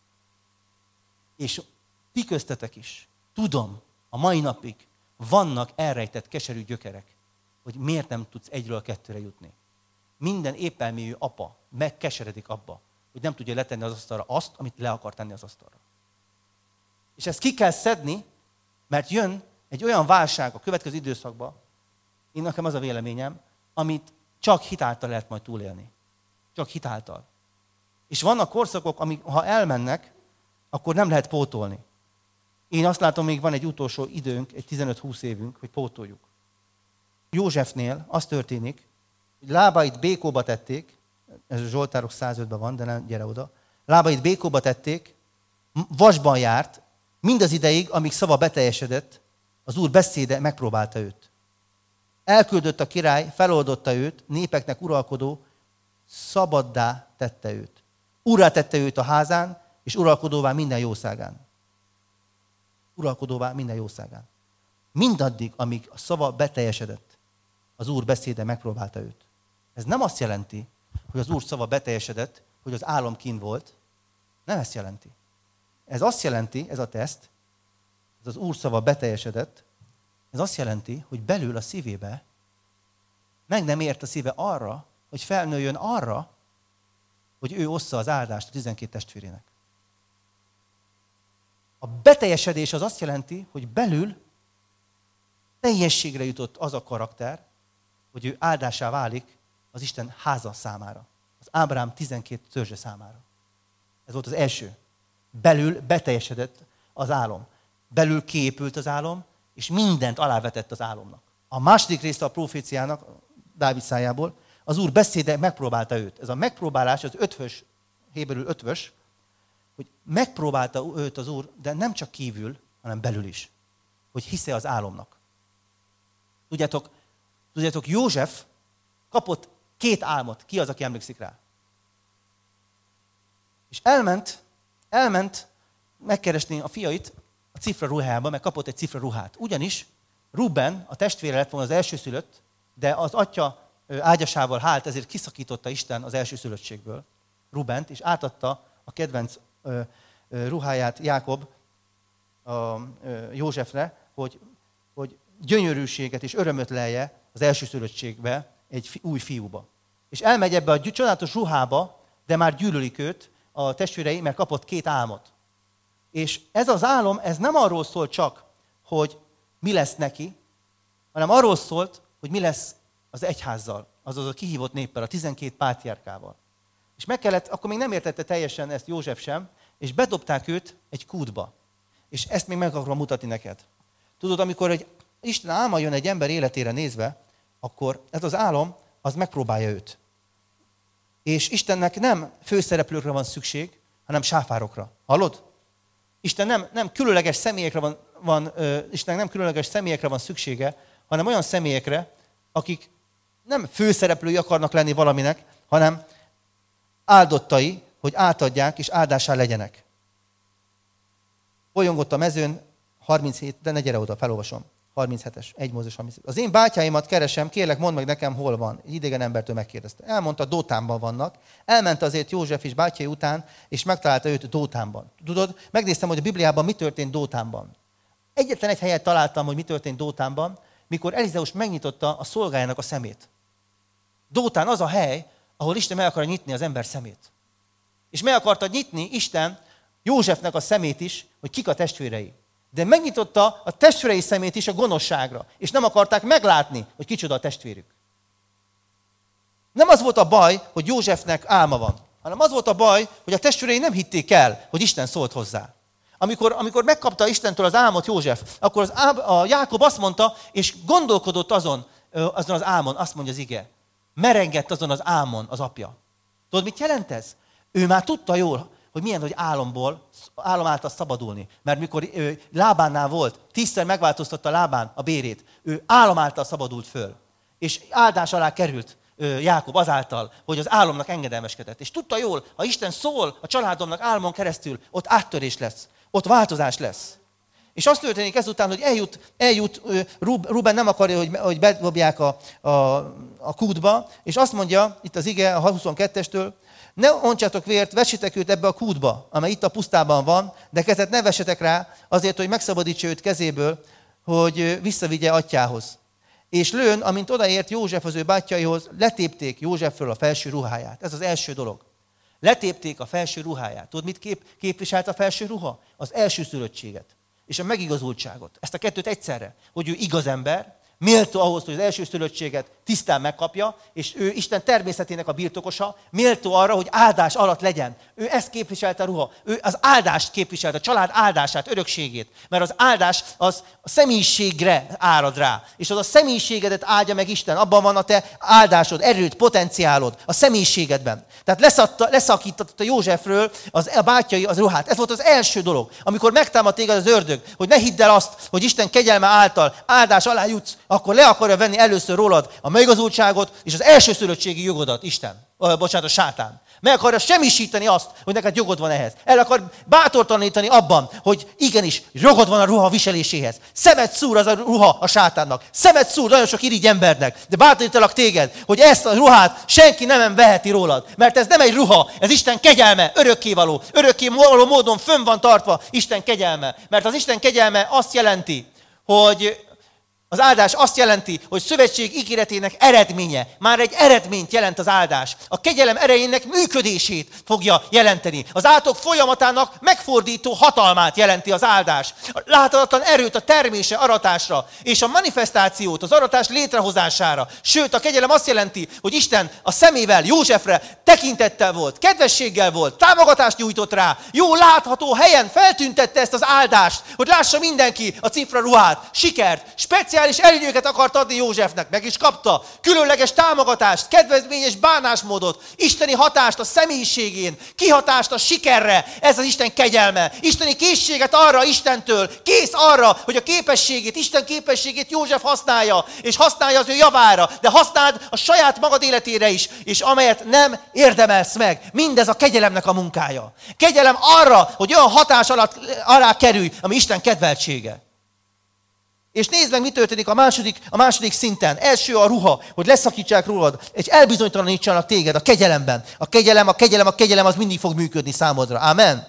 És ti köztetek is, tudom, a mai napig vannak elrejtett keserű gyökerek, hogy miért nem tudsz egyről a kettőre jutni. Minden épelmélyű apa megkeseredik abba, hogy nem tudja letenni az asztalra azt, amit le akar tenni az asztalra. És ezt ki kell szedni, mert jön egy olyan válság a következő időszakban, én nekem az a véleményem, amit csak hitáltal lehet majd túlélni. Csak hitáltal. És vannak korszakok, amik ha elmennek, akkor nem lehet pótolni. Én azt látom, még van egy utolsó időnk, egy 15-20 évünk, hogy pótoljuk. Józsefnél az történik, hogy lábait békóba tették, ez a Zsoltárok 105-ben van, de nem, gyere oda. Lábait békóba tették, vasban járt, mindaz ideig, amíg szava beteljesedett, az Úr beszéde megpróbálta őt. Elküldött a király, feloldotta őt, népeknek uralkodó, szabaddá tette őt. Urrá tette őt a házán, és uralkodóvá minden jószágán. Uralkodóvá minden jószágán. Mindaddig, amíg a szava beteljesedett, az Úr beszéde megpróbálta őt. Ez nem azt jelenti, hogy az Úr szava beteljesedett, hogy az álom kint volt. Nem ezt jelenti. Ez azt jelenti, ez a teszt, ez az Úr szava beteljesedett, ez azt jelenti, hogy belül a szívébe meg nem ért a szíve arra, hogy felnőjön arra, hogy ő ossza az áldást a 12 testvérének. A beteljesedés az azt jelenti, hogy belül teljességre jutott az a karakter, hogy ő áldásá válik az Isten háza számára. Az Ábrahám 12 törzse számára. Ez volt az első. Belül beteljesedett az álom. Belül kiépült az álom, és mindent alávetett az álomnak. A második része a proféciának, Dávid szájából, az Úr beszéde megpróbálta őt. Ez a megpróbálás, az ötvös, héberül ötvös, hogy megpróbálta őt az Úr, de nem csak kívül, hanem belül is. Hogy hisze az álomnak. Tudjátok, József kapott 2 álmot. Ki az, aki emlékszik rá? És elment megkeresni a fiait a cifra ruhájába, meg kapott egy cifra ruhát. Ugyanis Ruben, a testvére lett volna az elsőszülött, de az atya ágyasával hált, ezért kiszakította Isten az elsőszülöttségből Rubent, és átadta a kedvenc ruháját Jákob Józsefre, hogy gyönyörűséget és örömöt lelje az elsőszülöttségbe egy új fiúba. És elmegy ebbe a csodálatos ruhába, de már gyűlölik őt a testvérei, mert kapott 2 álmot. És ez az álom, ez nem arról szól csak, hogy mi lesz neki, hanem arról szólt, hogy mi lesz az egyházzal, azaz a kihívott néppel, a 12 pátriárkával. És meg kellett, akkor még nem értette teljesen ezt József sem, és bedobták őt egy kútba. És ezt még meg akarom mutatni neked. Tudod, amikor egy Isten álma jön egy ember életére nézve, akkor ez az álom, az megpróbálja őt. És Istennek nem főszereplőkre van szükség, hanem sáfárokra. Hallod? Isten nem különleges személyekre Istennek nem különleges személyekre van szüksége, hanem olyan személyekre, akik nem főszereplői akarnak lenni valaminek, hanem áldottai, hogy átadják és áldásá legyenek. Bolyongott a mezőn, 37, de ne gyere oda, felolvasom. 37-es, 1 Mózes 37. Az én bátyáimat keresem, kérlek, mondd meg nekem, hol van. Egy idegen embertől megkérdezte. Elmondta, Dótánban vannak. Elment azért József is bátyái után, és megtalálta őt Dótánban. Tudod, megnéztem, hogy a Bibliában mi történt Dótánban. Egyetlen egy helyet találtam, hogy mi történt Dótánban, mikor Elizeus megnyitotta a szolgájának a szemét. Dótán az a hely, ahol Isten meg akarja nyitni az ember szemét. És meg akarta nyitni Isten Józsefnek a szemét is, hogy kik a testvérei. De megnyitotta a testvérei szemét is a gonoszságra, és nem akarták meglátni, hogy kicsoda a testvérük. Nem az volt a baj, hogy Józsefnek álma van, hanem az volt a baj, hogy a testvérei nem hitték el, hogy Isten szólt hozzá. Amikor megkapta Istentől az álmot József, akkor a Jákob azt mondta, és gondolkodott azon az álmon, azt mondja az ige. Merengett azon az álmon az apja. Tudod, mit jelent ez? Ő már tudta jól, hogy milyen, hogy álom által szabadulni. Mert mikor Lábánnál volt, 10-szer megváltoztatta Lábán a bérét, ő álom által szabadult föl. És áldás alá került Jákob azáltal, hogy az álomnak engedelmeskedett. És tudta jól, ha Isten szól a családomnak álmon keresztül, ott áttörés lesz, ott változás lesz. És azt történik ezután, hogy eljut Ruben nem akarja, hogy bedobják a kútba, és azt mondja, itt az ige a 22-estől, ne ontsatok vért, vessétek őt ebbe a kútba, amely itt a pusztában van, de kezet ne vessetek rá, azért, hogy megszabadítsa őt kezéből, hogy visszavigye atyához. És lőn, amint odaért József az ő bátyjaihoz, letépték Józsefről a felső ruháját. Ez az első dolog. Letépték a felső ruháját. Tudod, mit képviselt a felső ruha? Az elsőszülöttséget és a megigazultságot. Ezt a kettőt egyszerre. Hogy ő igaz ember, méltó ahhoz, hogy az elsőszülöttséget tisztán megkapja, és ő Isten természetének a birtokosa, méltó arra, hogy áldás alatt legyen. Ő ezt képviselte a ruha. Ő az áldást képviselte, a család áldását, örökségét. Mert az áldás az a személyiségre árad rá. És az a személyiségedet áldja meg Isten. Abban van a te áldásod, erőd, potenciálod, a személyiségedben. Tehát leszakította Józsefről a bátyai az ruhát. Ez volt az első dolog. Amikor megtámad téged az ördög, hogy ne hidd el azt, hogy Isten kegyelme által áldás alá jutsz, akkor le akarja venni először rólad a megigazultságot és az elsőszülöttségi jogodat, a sátán. Meg akarja semmisíteni azt, hogy neked jogod van ehhez. El akar bátortalanítani abban, hogy igenis jogod van a ruha viseléséhez. Szemet szúr az a ruha a sátánnak. Szemet szúr nagyon sok irigy embernek. De bátorítalak téged, hogy ezt a ruhát senki nem veheti rólad. Mert ez nem egy ruha, ez Isten kegyelme, örökkévaló. Örökkévaló módon fönn van tartva Isten kegyelme. Mert az Isten kegyelme azt jelenti, hogy az áldás azt jelenti, hogy szövetség ígéretének eredménye. Már egy eredményt jelent az áldás. A kegyelem erejének működését fogja jelenteni. Az átok folyamatának megfordító hatalmát jelenti az áldás. A láthatatlan erőt a termése aratásra, és a manifestációt az aratás létrehozására. Sőt, a kegyelem azt jelenti, hogy Isten a szemével Józsefre tekintettel volt, kedvességgel volt, támogatást nyújtott rá, jó látható helyen feltüntette ezt az áldást, hogy lássa mindenki a cifra ruhát, sikert, speciális előnyöket akart adni Józsefnek, meg is kapta. Különleges támogatást, kedvezményes bánásmódot, isteni hatást a személyiségén, kihatást a sikerre. Ez az Isten kegyelme. Isteni készséget arra Istentől, kész arra, hogy a képességét, Isten képességét József használja, és használja az ő javára, de használd a saját magad életére is, és amelyet nem érdemelsz meg. Mindez a kegyelemnek a munkája. Kegyelem arra, hogy olyan hatás alá kerülj, ami Isten kedveltsége. És nézd meg, mi történik a második szinten. Első a ruha, hogy leszakítsák rólad, és elbizonytalanítsanak téged a kegyelemben. A kegyelem az mindig fog működni számodra. Amen.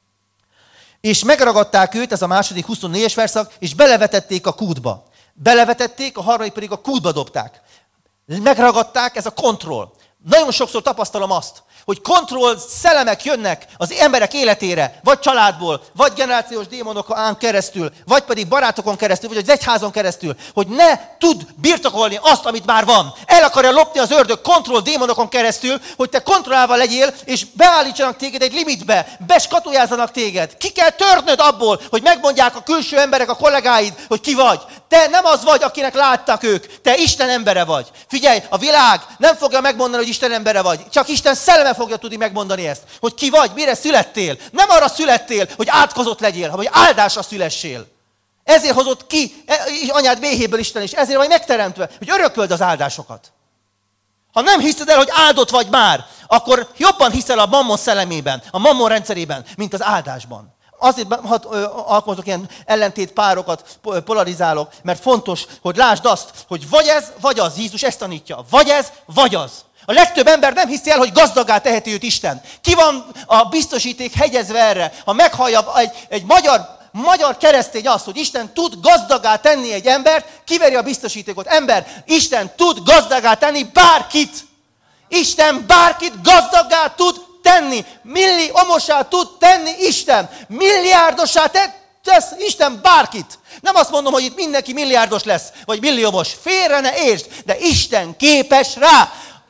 És megragadták őt, ez a második 24-es verszak, és belevetették a kútba. Belevetették, a harmadik pedig a kútba dobták. Megragadták, ez a kontroll. Nagyon sokszor tapasztalom azt, hogy kontroll szellemek jönnek az emberek életére, vagy családból, vagy generációs démonokon keresztül, vagy pedig barátokon keresztül, vagy az egyházon keresztül, hogy ne tud birtokolni azt, amit már van. El akarja lopni az ördög kontroll démonokon keresztül, hogy te kontrollálva legyél, és beállítsanak téged egy limitbe, beskatujázzanak téged. Ki kell törnöd abból, hogy megmondják a külső emberek, a kollégáid, hogy ki vagy. Te nem az vagy, akinek láttak ők, te Isten embere vagy. Figyelj, a világ nem fogja megmondani, hogy Isten embere vagy. Csak Isten szelleme fogja tudni megmondani ezt, hogy ki vagy, mire születtél. Nem arra születtél, hogy átkozott legyél, hanem hogy áldásra szülessél. Ezért hozott ki anyád méhéből Isten is, ezért vagy megteremtve, hogy örököld az áldásokat. Ha nem hiszed el, hogy áldott vagy már, akkor jobban hiszel a mammon szellemében, a mammon rendszerében, mint az áldásban. Azért alkalmazok ilyen ellentét párokat, polarizálok, mert fontos, hogy lásd azt, hogy vagy ez, vagy az. Jézus ezt tanítja. Vagy ez, vagy az. A legtöbb ember nem hiszi el, hogy gazdagá teheti őt Isten. Ki van a biztosíték hegyezve erre? Ha meghallja egy magyar keresztény azt, hogy Isten tud gazdagá tenni egy embert, kiveri a biztosítékot. Ember, Isten tud gazdagá tenni bárkit. Isten bárkit gazdagá tud tenni. Milliómosá tud tenni Isten. Milliárdosá tesz Isten bárkit. Nem azt mondom, hogy itt mindenki milliárdos lesz, vagy milliómos. Félre ne értsd, de Isten képes rá.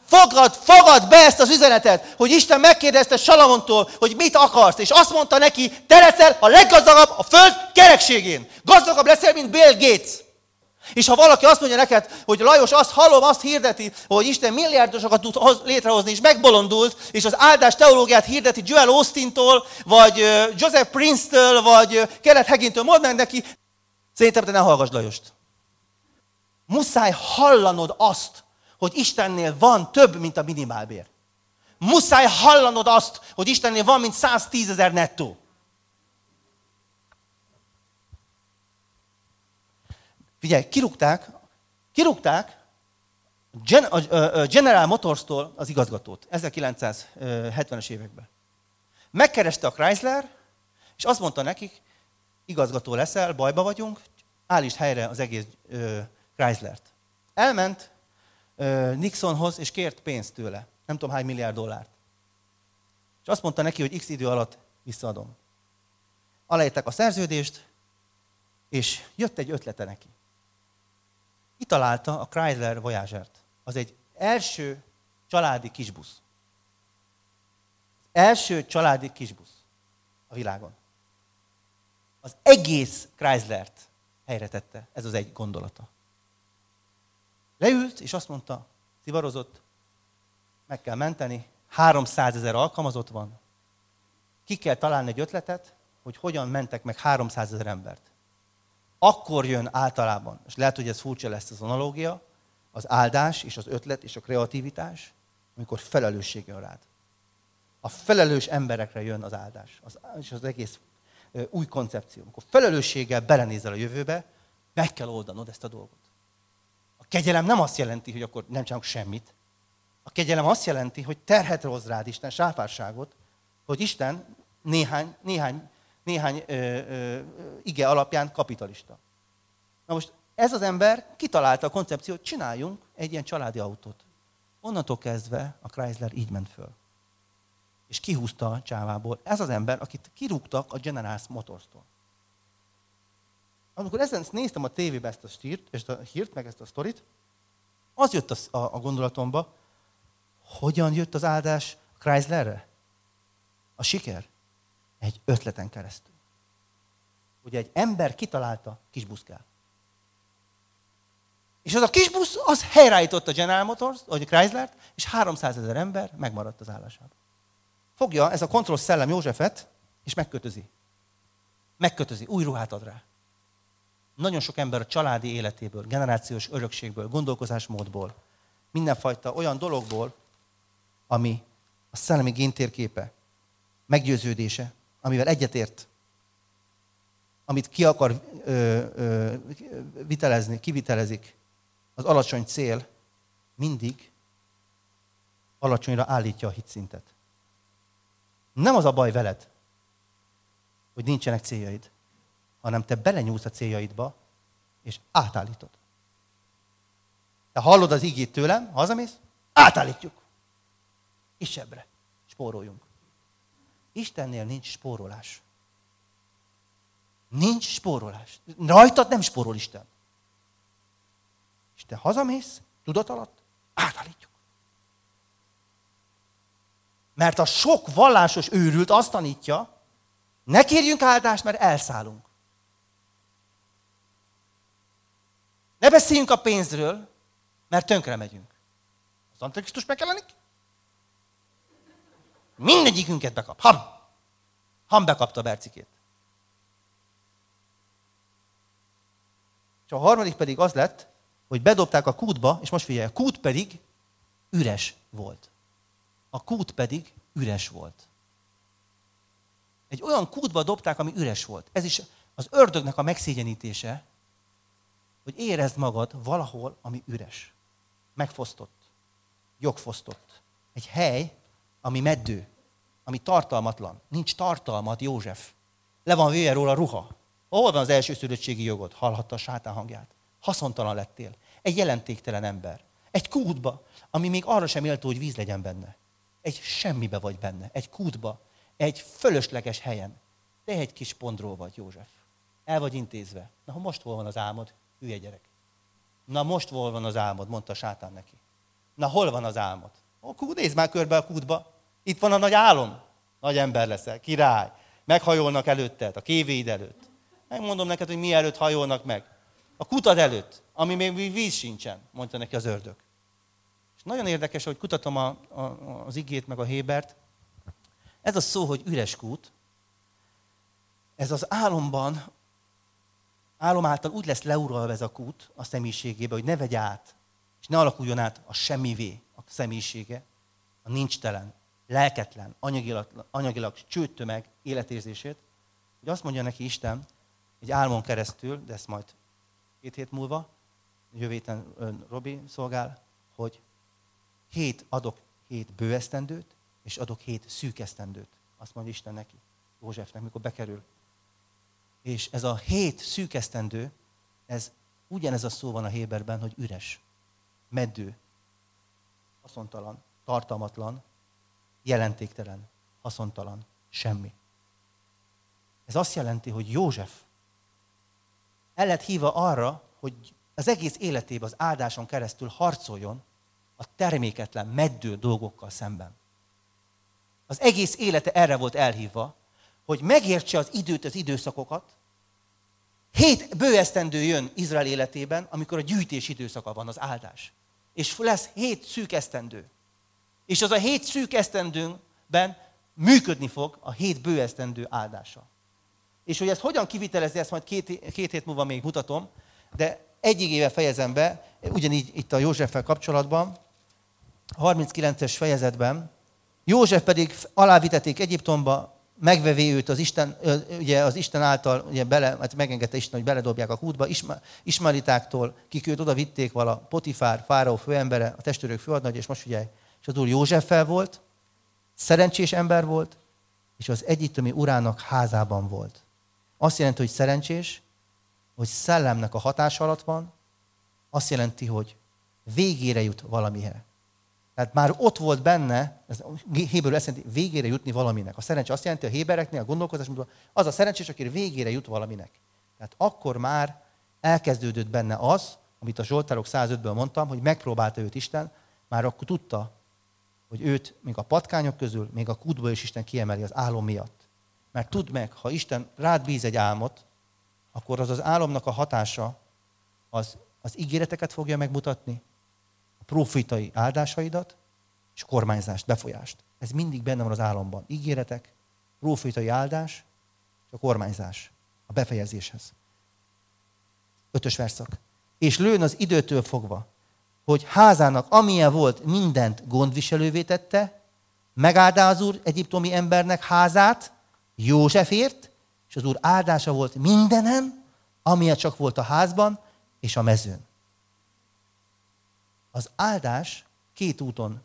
Fogad be ezt az üzenetet, hogy Isten megkérdezte Salamontól, hogy mit akarsz, és azt mondta neki, te leszel a leggazdagabb a föld kerekségén. Gazdagabb leszel, mint Bill Gates. És ha valaki azt mondja neked, hogy Lajos, azt hirdeti, hogy Isten milliárdosokat tud létrehozni, és megbolondult, és az áldás teológiát hirdeti Joel Austin-tól, vagy Joseph Prince-től, vagy Kenneth Hagin-től, mondd meg neki, szerintem te ne hallgass Lajost. Muszáj hallanod azt, hogy Istennél van több, mint a minimálbér. Muszáj hallanod azt, hogy Istennél van, mint 110 000 nettó. Figyelj, kirúgták a General Motors-tól az igazgatót 1970-es években. Megkereste a Chrysler, és azt mondta nekik, igazgató leszel, bajba vagyunk, állítsd helyre az egész Chryslert. Elment Nixonhoz, és kért pénzt tőle. Nem tudom hány milliárd dollárt. És azt mondta neki, hogy x idő alatt visszaadom. Aláírták a szerződést, és jött egy ötlete neki. Kitalálta a Chrysler Voyager-t. Az egy első családi kisbusz. Első családi kisbusz a világon. Az egész Chryslert helyre tette. Ez az egy gondolata. Leült, és azt mondta, szivarozott, meg kell menteni, 300 000 alkalmazott van. Ki kell találni egy ötletet, hogy hogyan mentek meg 300 000 embert. Akkor jön általában, és lehet, hogy ez furcsa lesz az analógia, az áldás és az ötlet és a kreativitás, amikor felelősség jön rád. A felelős emberekre jön az áldás. És az egész új koncepció. Amikor felelősséggel belenézel a jövőbe, meg kell oldanod ezt a dolgot. A kegyelem nem azt jelenti, hogy akkor nem csinálunk semmit. A kegyelem azt jelenti, hogy terhet hoz rád Isten, sáfárságot, hogy Isten néhány ige alapján kapitalista. Na most ez az ember kitalálta a koncepciót, csináljunk egy ilyen családi autót. Onnantól kezdve a Chrysler így ment föl. És kihúzta a csávából. Ez az ember, akit kirúgtak a General Motors-tól. Amikor ezen néztem a tévébe ezt a hírt, meg ezt a sztorit, az jött a gondolatomba, hogyan jött az áldás Chryslerre? A siker? Egy ötleten keresztül. Ugye egy ember kitalálta, kisbuszkál. És az a kisbusz, az helyreállította a General Motors, vagy a Chryslert, és 300 000 ember megmaradt az állásában. Fogja ez a kontroll szellem Józsefet, és megkötözi. Megkötözi, új ruhát ad rá. Nagyon sok ember a családi életéből, generációs örökségből, gondolkozásmódból, mindenfajta olyan dologból, ami a szellemi géntérképe, meggyőződése, amivel egyetért, amit ki akar kivitelezik, az alacsony cél mindig alacsonyra állítja a hitszintet. Nem az a baj veled, hogy nincsenek céljaid, hanem te belenyúlsz a céljaidba, és átállítod. Te hallod az igét tőlem, hazamész, átállítjuk. Kisebbre. Spóroljunk. Istennél nincs spórolás. Nincs spórolás. Rajtad nem spórol Isten. És te hazamész, tudat alatt, átállítjuk. Mert a sok vallásos őrült azt tanítja, ne kérjünk áldást, mert elszállunk. Ne beszéljünk a pénzről, mert tönkre megyünk. Az Antikrisztus megjelenik? Mindegyikünket bekap. Ham bekapta a Bercikét. És a harmadik pedig az lett, hogy bedobták a kútba, és most figyelj, a kút pedig üres volt. A kút pedig üres volt. Egy olyan kútba dobták, ami üres volt. Ez is az ördögnek a megszégyenítése, hogy érezd magad valahol, ami üres. Megfosztott. Jogfosztott. Egy hely, ami meddő, ami tartalmatlan. Nincs tartalmat, József. Le van véve róla ruha. Hol van az elsőszülöttségi jogod? Hallhatta a sátán hangját. Haszontalan lettél. Egy jelentéktelen ember. Egy kútba, ami még arra sem méltó, hogy víz legyen benne. Egy semmibe vagy benne. Egy kútba. Egy fölösleges helyen. Te egy kis pondról vagy, József. El vagy intézve. Na, most hol van az álmod? Hülye gyerek. Na, most hol van az álmod? Mondta a sátán neki. Na, hol van az álmod? Nézd már körbe a kútba. Itt van a nagy álom. Nagy ember leszel, király. Meghajolnak előtted, a kévéid előtt. Megmondom neked, hogy mi előtt hajolnak meg. A kutad előtt, ami még víz sincsen, mondta neki az ördög. És nagyon érdekes, hogy kutatom az igét meg a Hébert. Ez a szó, hogy üres kút, ez az álom által úgy lesz leuralva ez a kút a személyiségébe, hogy ne vegye át, és ne alakuljon át a semmivé a személyisége, a nincstelen, lelketlen, anyagilag csőttömeg életérzését, hogy azt mondja neki Isten, egy álmon keresztül, de ezt majd 2 hét múlva, jövő héten Robi szolgál, hogy adok 7 bő esztendőt, és adok 7 szűk esztendőt. Azt mondja Isten neki, Józsefnek, mikor bekerül. És ez a 7 szűk esztendő, ez ugyanez a szó van a Héberben, hogy üres, meddő, haszontalan, tartalmatlan, jelentéktelen, haszontalan, semmi. Ez azt jelenti, hogy József el lett hívva arra, hogy az egész életében az áldáson keresztül harcoljon a terméketlen, meddő dolgokkal szemben. Az egész élete erre volt elhívva, hogy megértse az időt, az időszakokat. 7 bő esztendő jön Izrael életében, amikor a gyűjtés időszaka van, az áldás. És lesz 7 szűk esztendő. És az a 7 szűk esztendőben működni fog a 7 bő esztendő áldása. És hogy ezt hogyan kivitelezni, ezt majd 2 hét múlva még mutatom, de 1 éve fejezem be, ugyanígy itt a Józseffel kapcsolatban, a 39-es fejezetben, József pedig alávitették Egyiptomba, megvevé őt az Isten által, megengedte Isten, hogy beledobják a kútba, ismaelitáktól, kik őt oda vitték vala, Potifár, Fáraó főembere, a testőrök főadnagy, és most figyelj, és az úr Józseffel volt, szerencsés ember volt, és az egyiptomi urának házában volt. Azt jelenti, hogy szerencsés, hogy szellemnek a hatása alatt van, azt jelenti, hogy végére jut valamire. Tehát már ott volt benne, ez héberül azt jelenti, végére jutni valaminek. A szerencsé azt jelenti a hébereknél, a gondolkozásban, az a szerencsés, aki végére jut valaminek. Tehát akkor már elkezdődött benne az, amit a Zsoltárok 105-ből mondtam, hogy megpróbálta őt Isten, már akkor tudta, hogy őt még a patkányok közül, még a kútból is Isten kiemeli az álom miatt. Mert tudd meg, ha Isten rád bíz egy álmot, akkor az álomnak a hatása az ígéreteket fogja megmutatni, a profétai áldásaidat, és kormányzást, befolyást. Ez mindig benne van az álomban. Ígéretek, profétai áldás, és a kormányzás a befejezéshez. 5. verszak. És lőn az időtől fogva, hogy házának, amilyen volt, mindent gondviselővé tette, megáldá az úr egyiptomi embernek házát, Józsefért, és az úr áldása volt mindenen, amilyen csak volt a házban és a mezőn. Az áldás 2 úton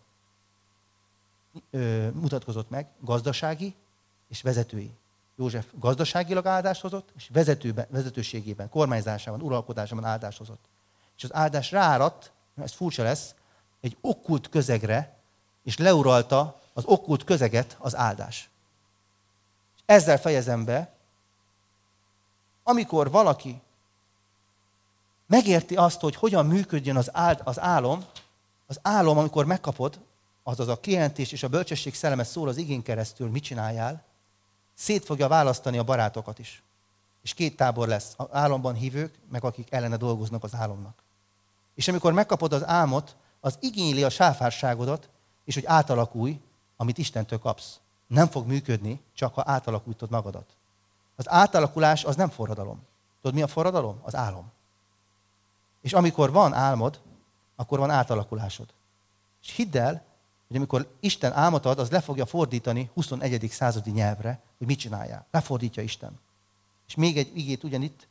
mutatkozott meg, gazdasági és vezetői. József gazdaságilag áldást hozott, és vezetőségében, kormányzásában, uralkodásában áldást hozott. És az áldás rááradt, ez furcsa lesz, egy okkult közegre, és leuralta az okkult közeget az áldás. És ezzel fejezem be, amikor valaki megérti azt, hogy hogyan működjön az álom, amikor megkapod, azaz a kijelentés és a bölcsesség szelleme szól az igén keresztül, mit csináljál, szét fogja választani a barátokat is. És 2 tábor lesz, az álomban hívők, meg akik ellene dolgoznak az álomnak. És amikor megkapod az álmot, az igényli a sáfárságodat, és hogy átalakulj, amit Istentől kapsz. Nem fog működni, csak ha átalakultod magadat. Az átalakulás az nem forradalom. Tudod, mi a forradalom? Az álom. És amikor van álmod, akkor van átalakulásod. És hidd el, hogy amikor Isten álmot ad, az le fogja fordítani 21. századi nyelvre, hogy mit csináljál. Lefordítja Isten. És még egy igét ugyanitt,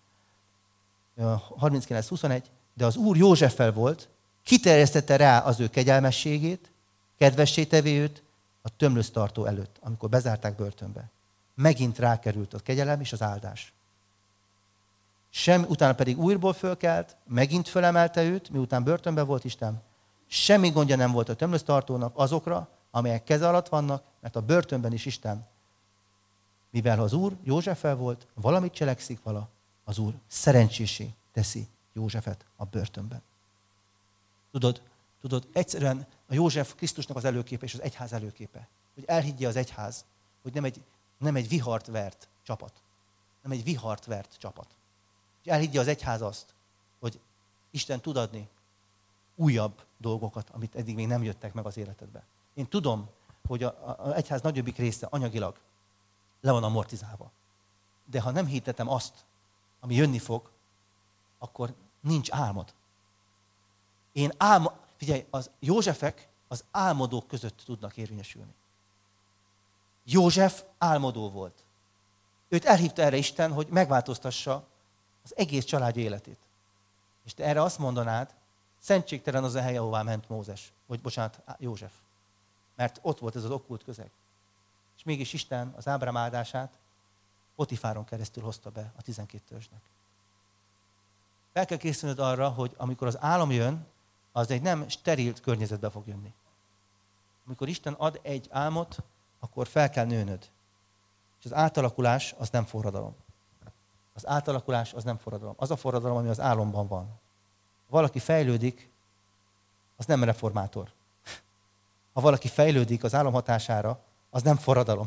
39-21, de az Úr Józseffel volt, kiterjesztette rá az ő kegyelmességét, kedvessé tevé őt a tömlősztartó előtt, amikor bezárták börtönbe. Megint rákerült a kegyelem és az áldás. Utána pedig újból fölkelt, megint fölemelte őt, miután börtönben volt Isten. Semmi gondja nem volt a tömlősztartónak azokra, amelyek keze alatt vannak, mert a börtönben is Isten. Mivel az Úr Józseffel volt, valamit cselekszik vala, az Úr szerencsésé teszi Józsefet a börtönben. Tudod, egyszerűen a József Krisztusnak az előképe és az egyház előképe. Hogy elhiggye az egyház, hogy nem egy vihart vert csapat. Nem egy vihart vert csapat. És elhiggye az egyház azt, hogy Isten tud adni újabb dolgokat, amit eddig még nem jöttek meg az életedbe. Én tudom, hogy az egyház nagyobbik része anyagilag le van amortizálva. De ha nem hittetem azt, ami jönni fog, akkor nincs álmod. Figyelj, az Józsefek az álmodók között tudnak érvényesülni. József álmodó volt. Őt elhívta erre Isten, hogy megváltoztassa az egész családja életét. És te erre azt mondanád, szentségtelen az a hely, ahová ment József. Mert ott volt ez az okkult közeg. És mégis Isten az Ábrám áldását Potifáron keresztül hozta be a 12 törzsnek. Fel kell készülnöd arra, hogy amikor az álom jön, az egy nem steril környezetbe fog jönni. Amikor Isten ad egy álmot, akkor fel kell nőnöd. És az átalakulás az nem forradalom. Az átalakulás az nem forradalom. Az a forradalom, ami az álomban van. Ha valaki fejlődik, az nem reformátor. Ha valaki fejlődik az álom hatására, az nem forradalom.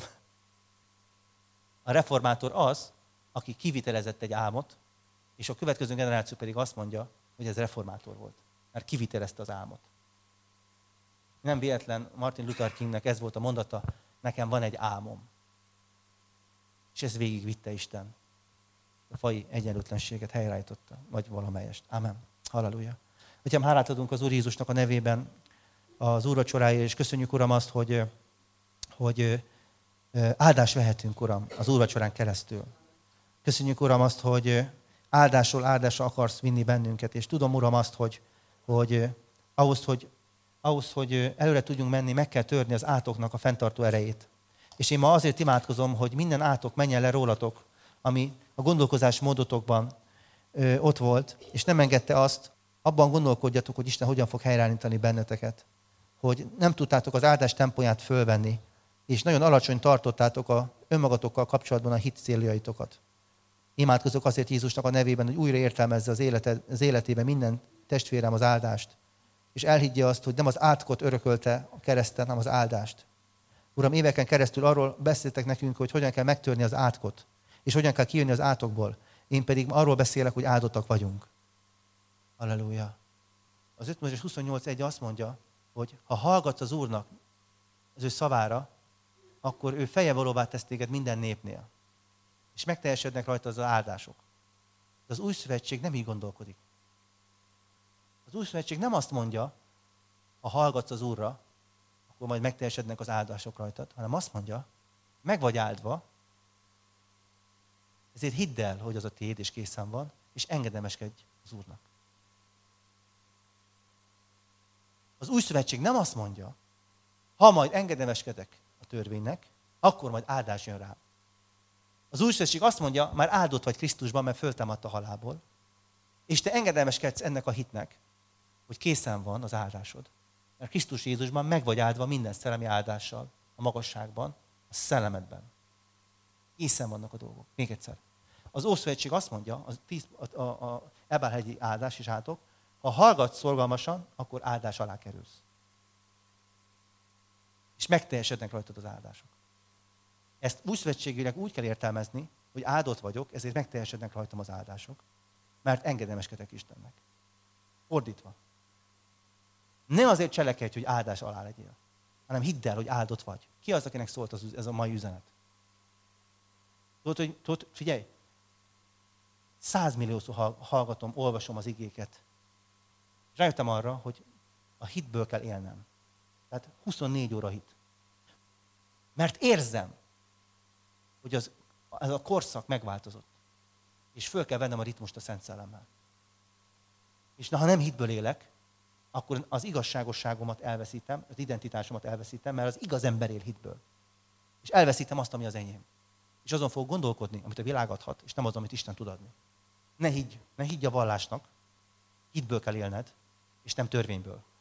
A reformátor az, aki kivitelezett egy álmot, és a következő generáció pedig azt mondja, hogy ez reformátor volt. Mert kivitelezte az álmot. Nem véletlen Martin Luther Kingnek ez volt a mondata, nekem van egy álmom. És ezt végigvitte Isten. A fai egyenlőtlenséget helyreállította, vagy valamelyest. Amen. Halleluja. Atyám, hálát adunk az Úr Jézusnak a nevében az úrvacsoráért, és köszönjük, Uram, azt, hogy hogy áldást vehetünk, Uram, az úrvacsorán keresztül. Köszönjük, Uram, azt, hogy áldásról áldásra akarsz vinni bennünket, és tudom, Uram, azt, hogy ahhoz, hogy előre tudjunk menni, meg kell törni az átoknak a fenntartó erejét. És én ma azért imádkozom, hogy minden átok menjen le rólatok, ami a gondolkozás módotokban ott volt, és nem engedte azt, abban gondolkodjatok, hogy Isten hogyan fog helyreállítani benneteket. Hogy nem tudtátok az áldás tempóját fölvenni, és nagyon alacsony tartottátok a önmagatokkal kapcsolatban a hit céljaitokat. Imádkozok azért Jézusnak a nevében, hogy újra értelmezze az életében minden testvérem az áldást, és elhiggye azt, hogy nem az átkot örökölte a kereszten, hanem az áldást. Uram, éveken keresztül arról beszéltek nekünk, hogy hogyan kell megtörni az átkot, és hogyan kell kijönni az átokból. Én pedig arról beszélek, hogy áldottak vagyunk. Halleluja. Az 5 Mózes 28:1 azt mondja, hogy ha hallgatsz az Úrnak, az ő szavára, akkor ő fejevalóvá tesz téged minden népnél. És megteljesednek rajta az áldások. De az új szövetség nem így gondolkodik. Az új szövetség nem azt mondja, ha hallgatsz az Úrra, akkor majd megteljesednek az áldások rajtad, hanem azt mondja, meg vagy áldva, ezért hidd el, hogy az a tiéd és készen van, és engedelmeskedj az Úrnak. Az új szövetség nem azt mondja, ha majd engedelmeskedek a törvénynek, akkor majd áldás jön rám. Az új szövetség azt mondja, már áldott vagy Krisztusban, mert föltámadt a halálból, és te engedelmeskedsz ennek a hitnek, hogy készen van az áldásod. Mert Krisztus Jézusban meg vagy áldva minden szellemi áldással, a magasságban, a szellemedben. Készen vannak a dolgok. Még egyszer. Az Ószövetség azt mondja, a Ebálhegyi áldás és átok, ha hallgatsz szorgalmasan, akkor áldás alá kerülsz. És megteljesednek rajtad az áldások. Ezt újszövetségileg úgy kell értelmezni, hogy áldott vagyok, ezért megteljesednek rajtam az áldások, mert engedelmeskedek Istennek. Fordítva. Nem azért cselekedj, hogy áldás alá legyél, hanem hidd el, hogy áldott vagy. Ki az, akinek szólt ez a mai üzenet? Tudod, figyelj, 100 milliószor hallgatom, olvasom az igéket. És rájöttem arra, hogy a hitből kell élnem. Tehát 24 óra hit. Mert érzem, hogy ez a korszak megváltozott. És föl kell vennem a ritmust a Szent Szellemmel. És ha nem hitből élek, akkor az igazságosságomat elveszítem, az identitásomat elveszítem, mert az igaz ember él hitből. És elveszítem azt, ami az enyém. És azon fogok gondolkodni, amit a világ adhat, és nem az, amit Isten tud adni. Ne higgy a vallásnak, hitből kell élned, és nem törvényből.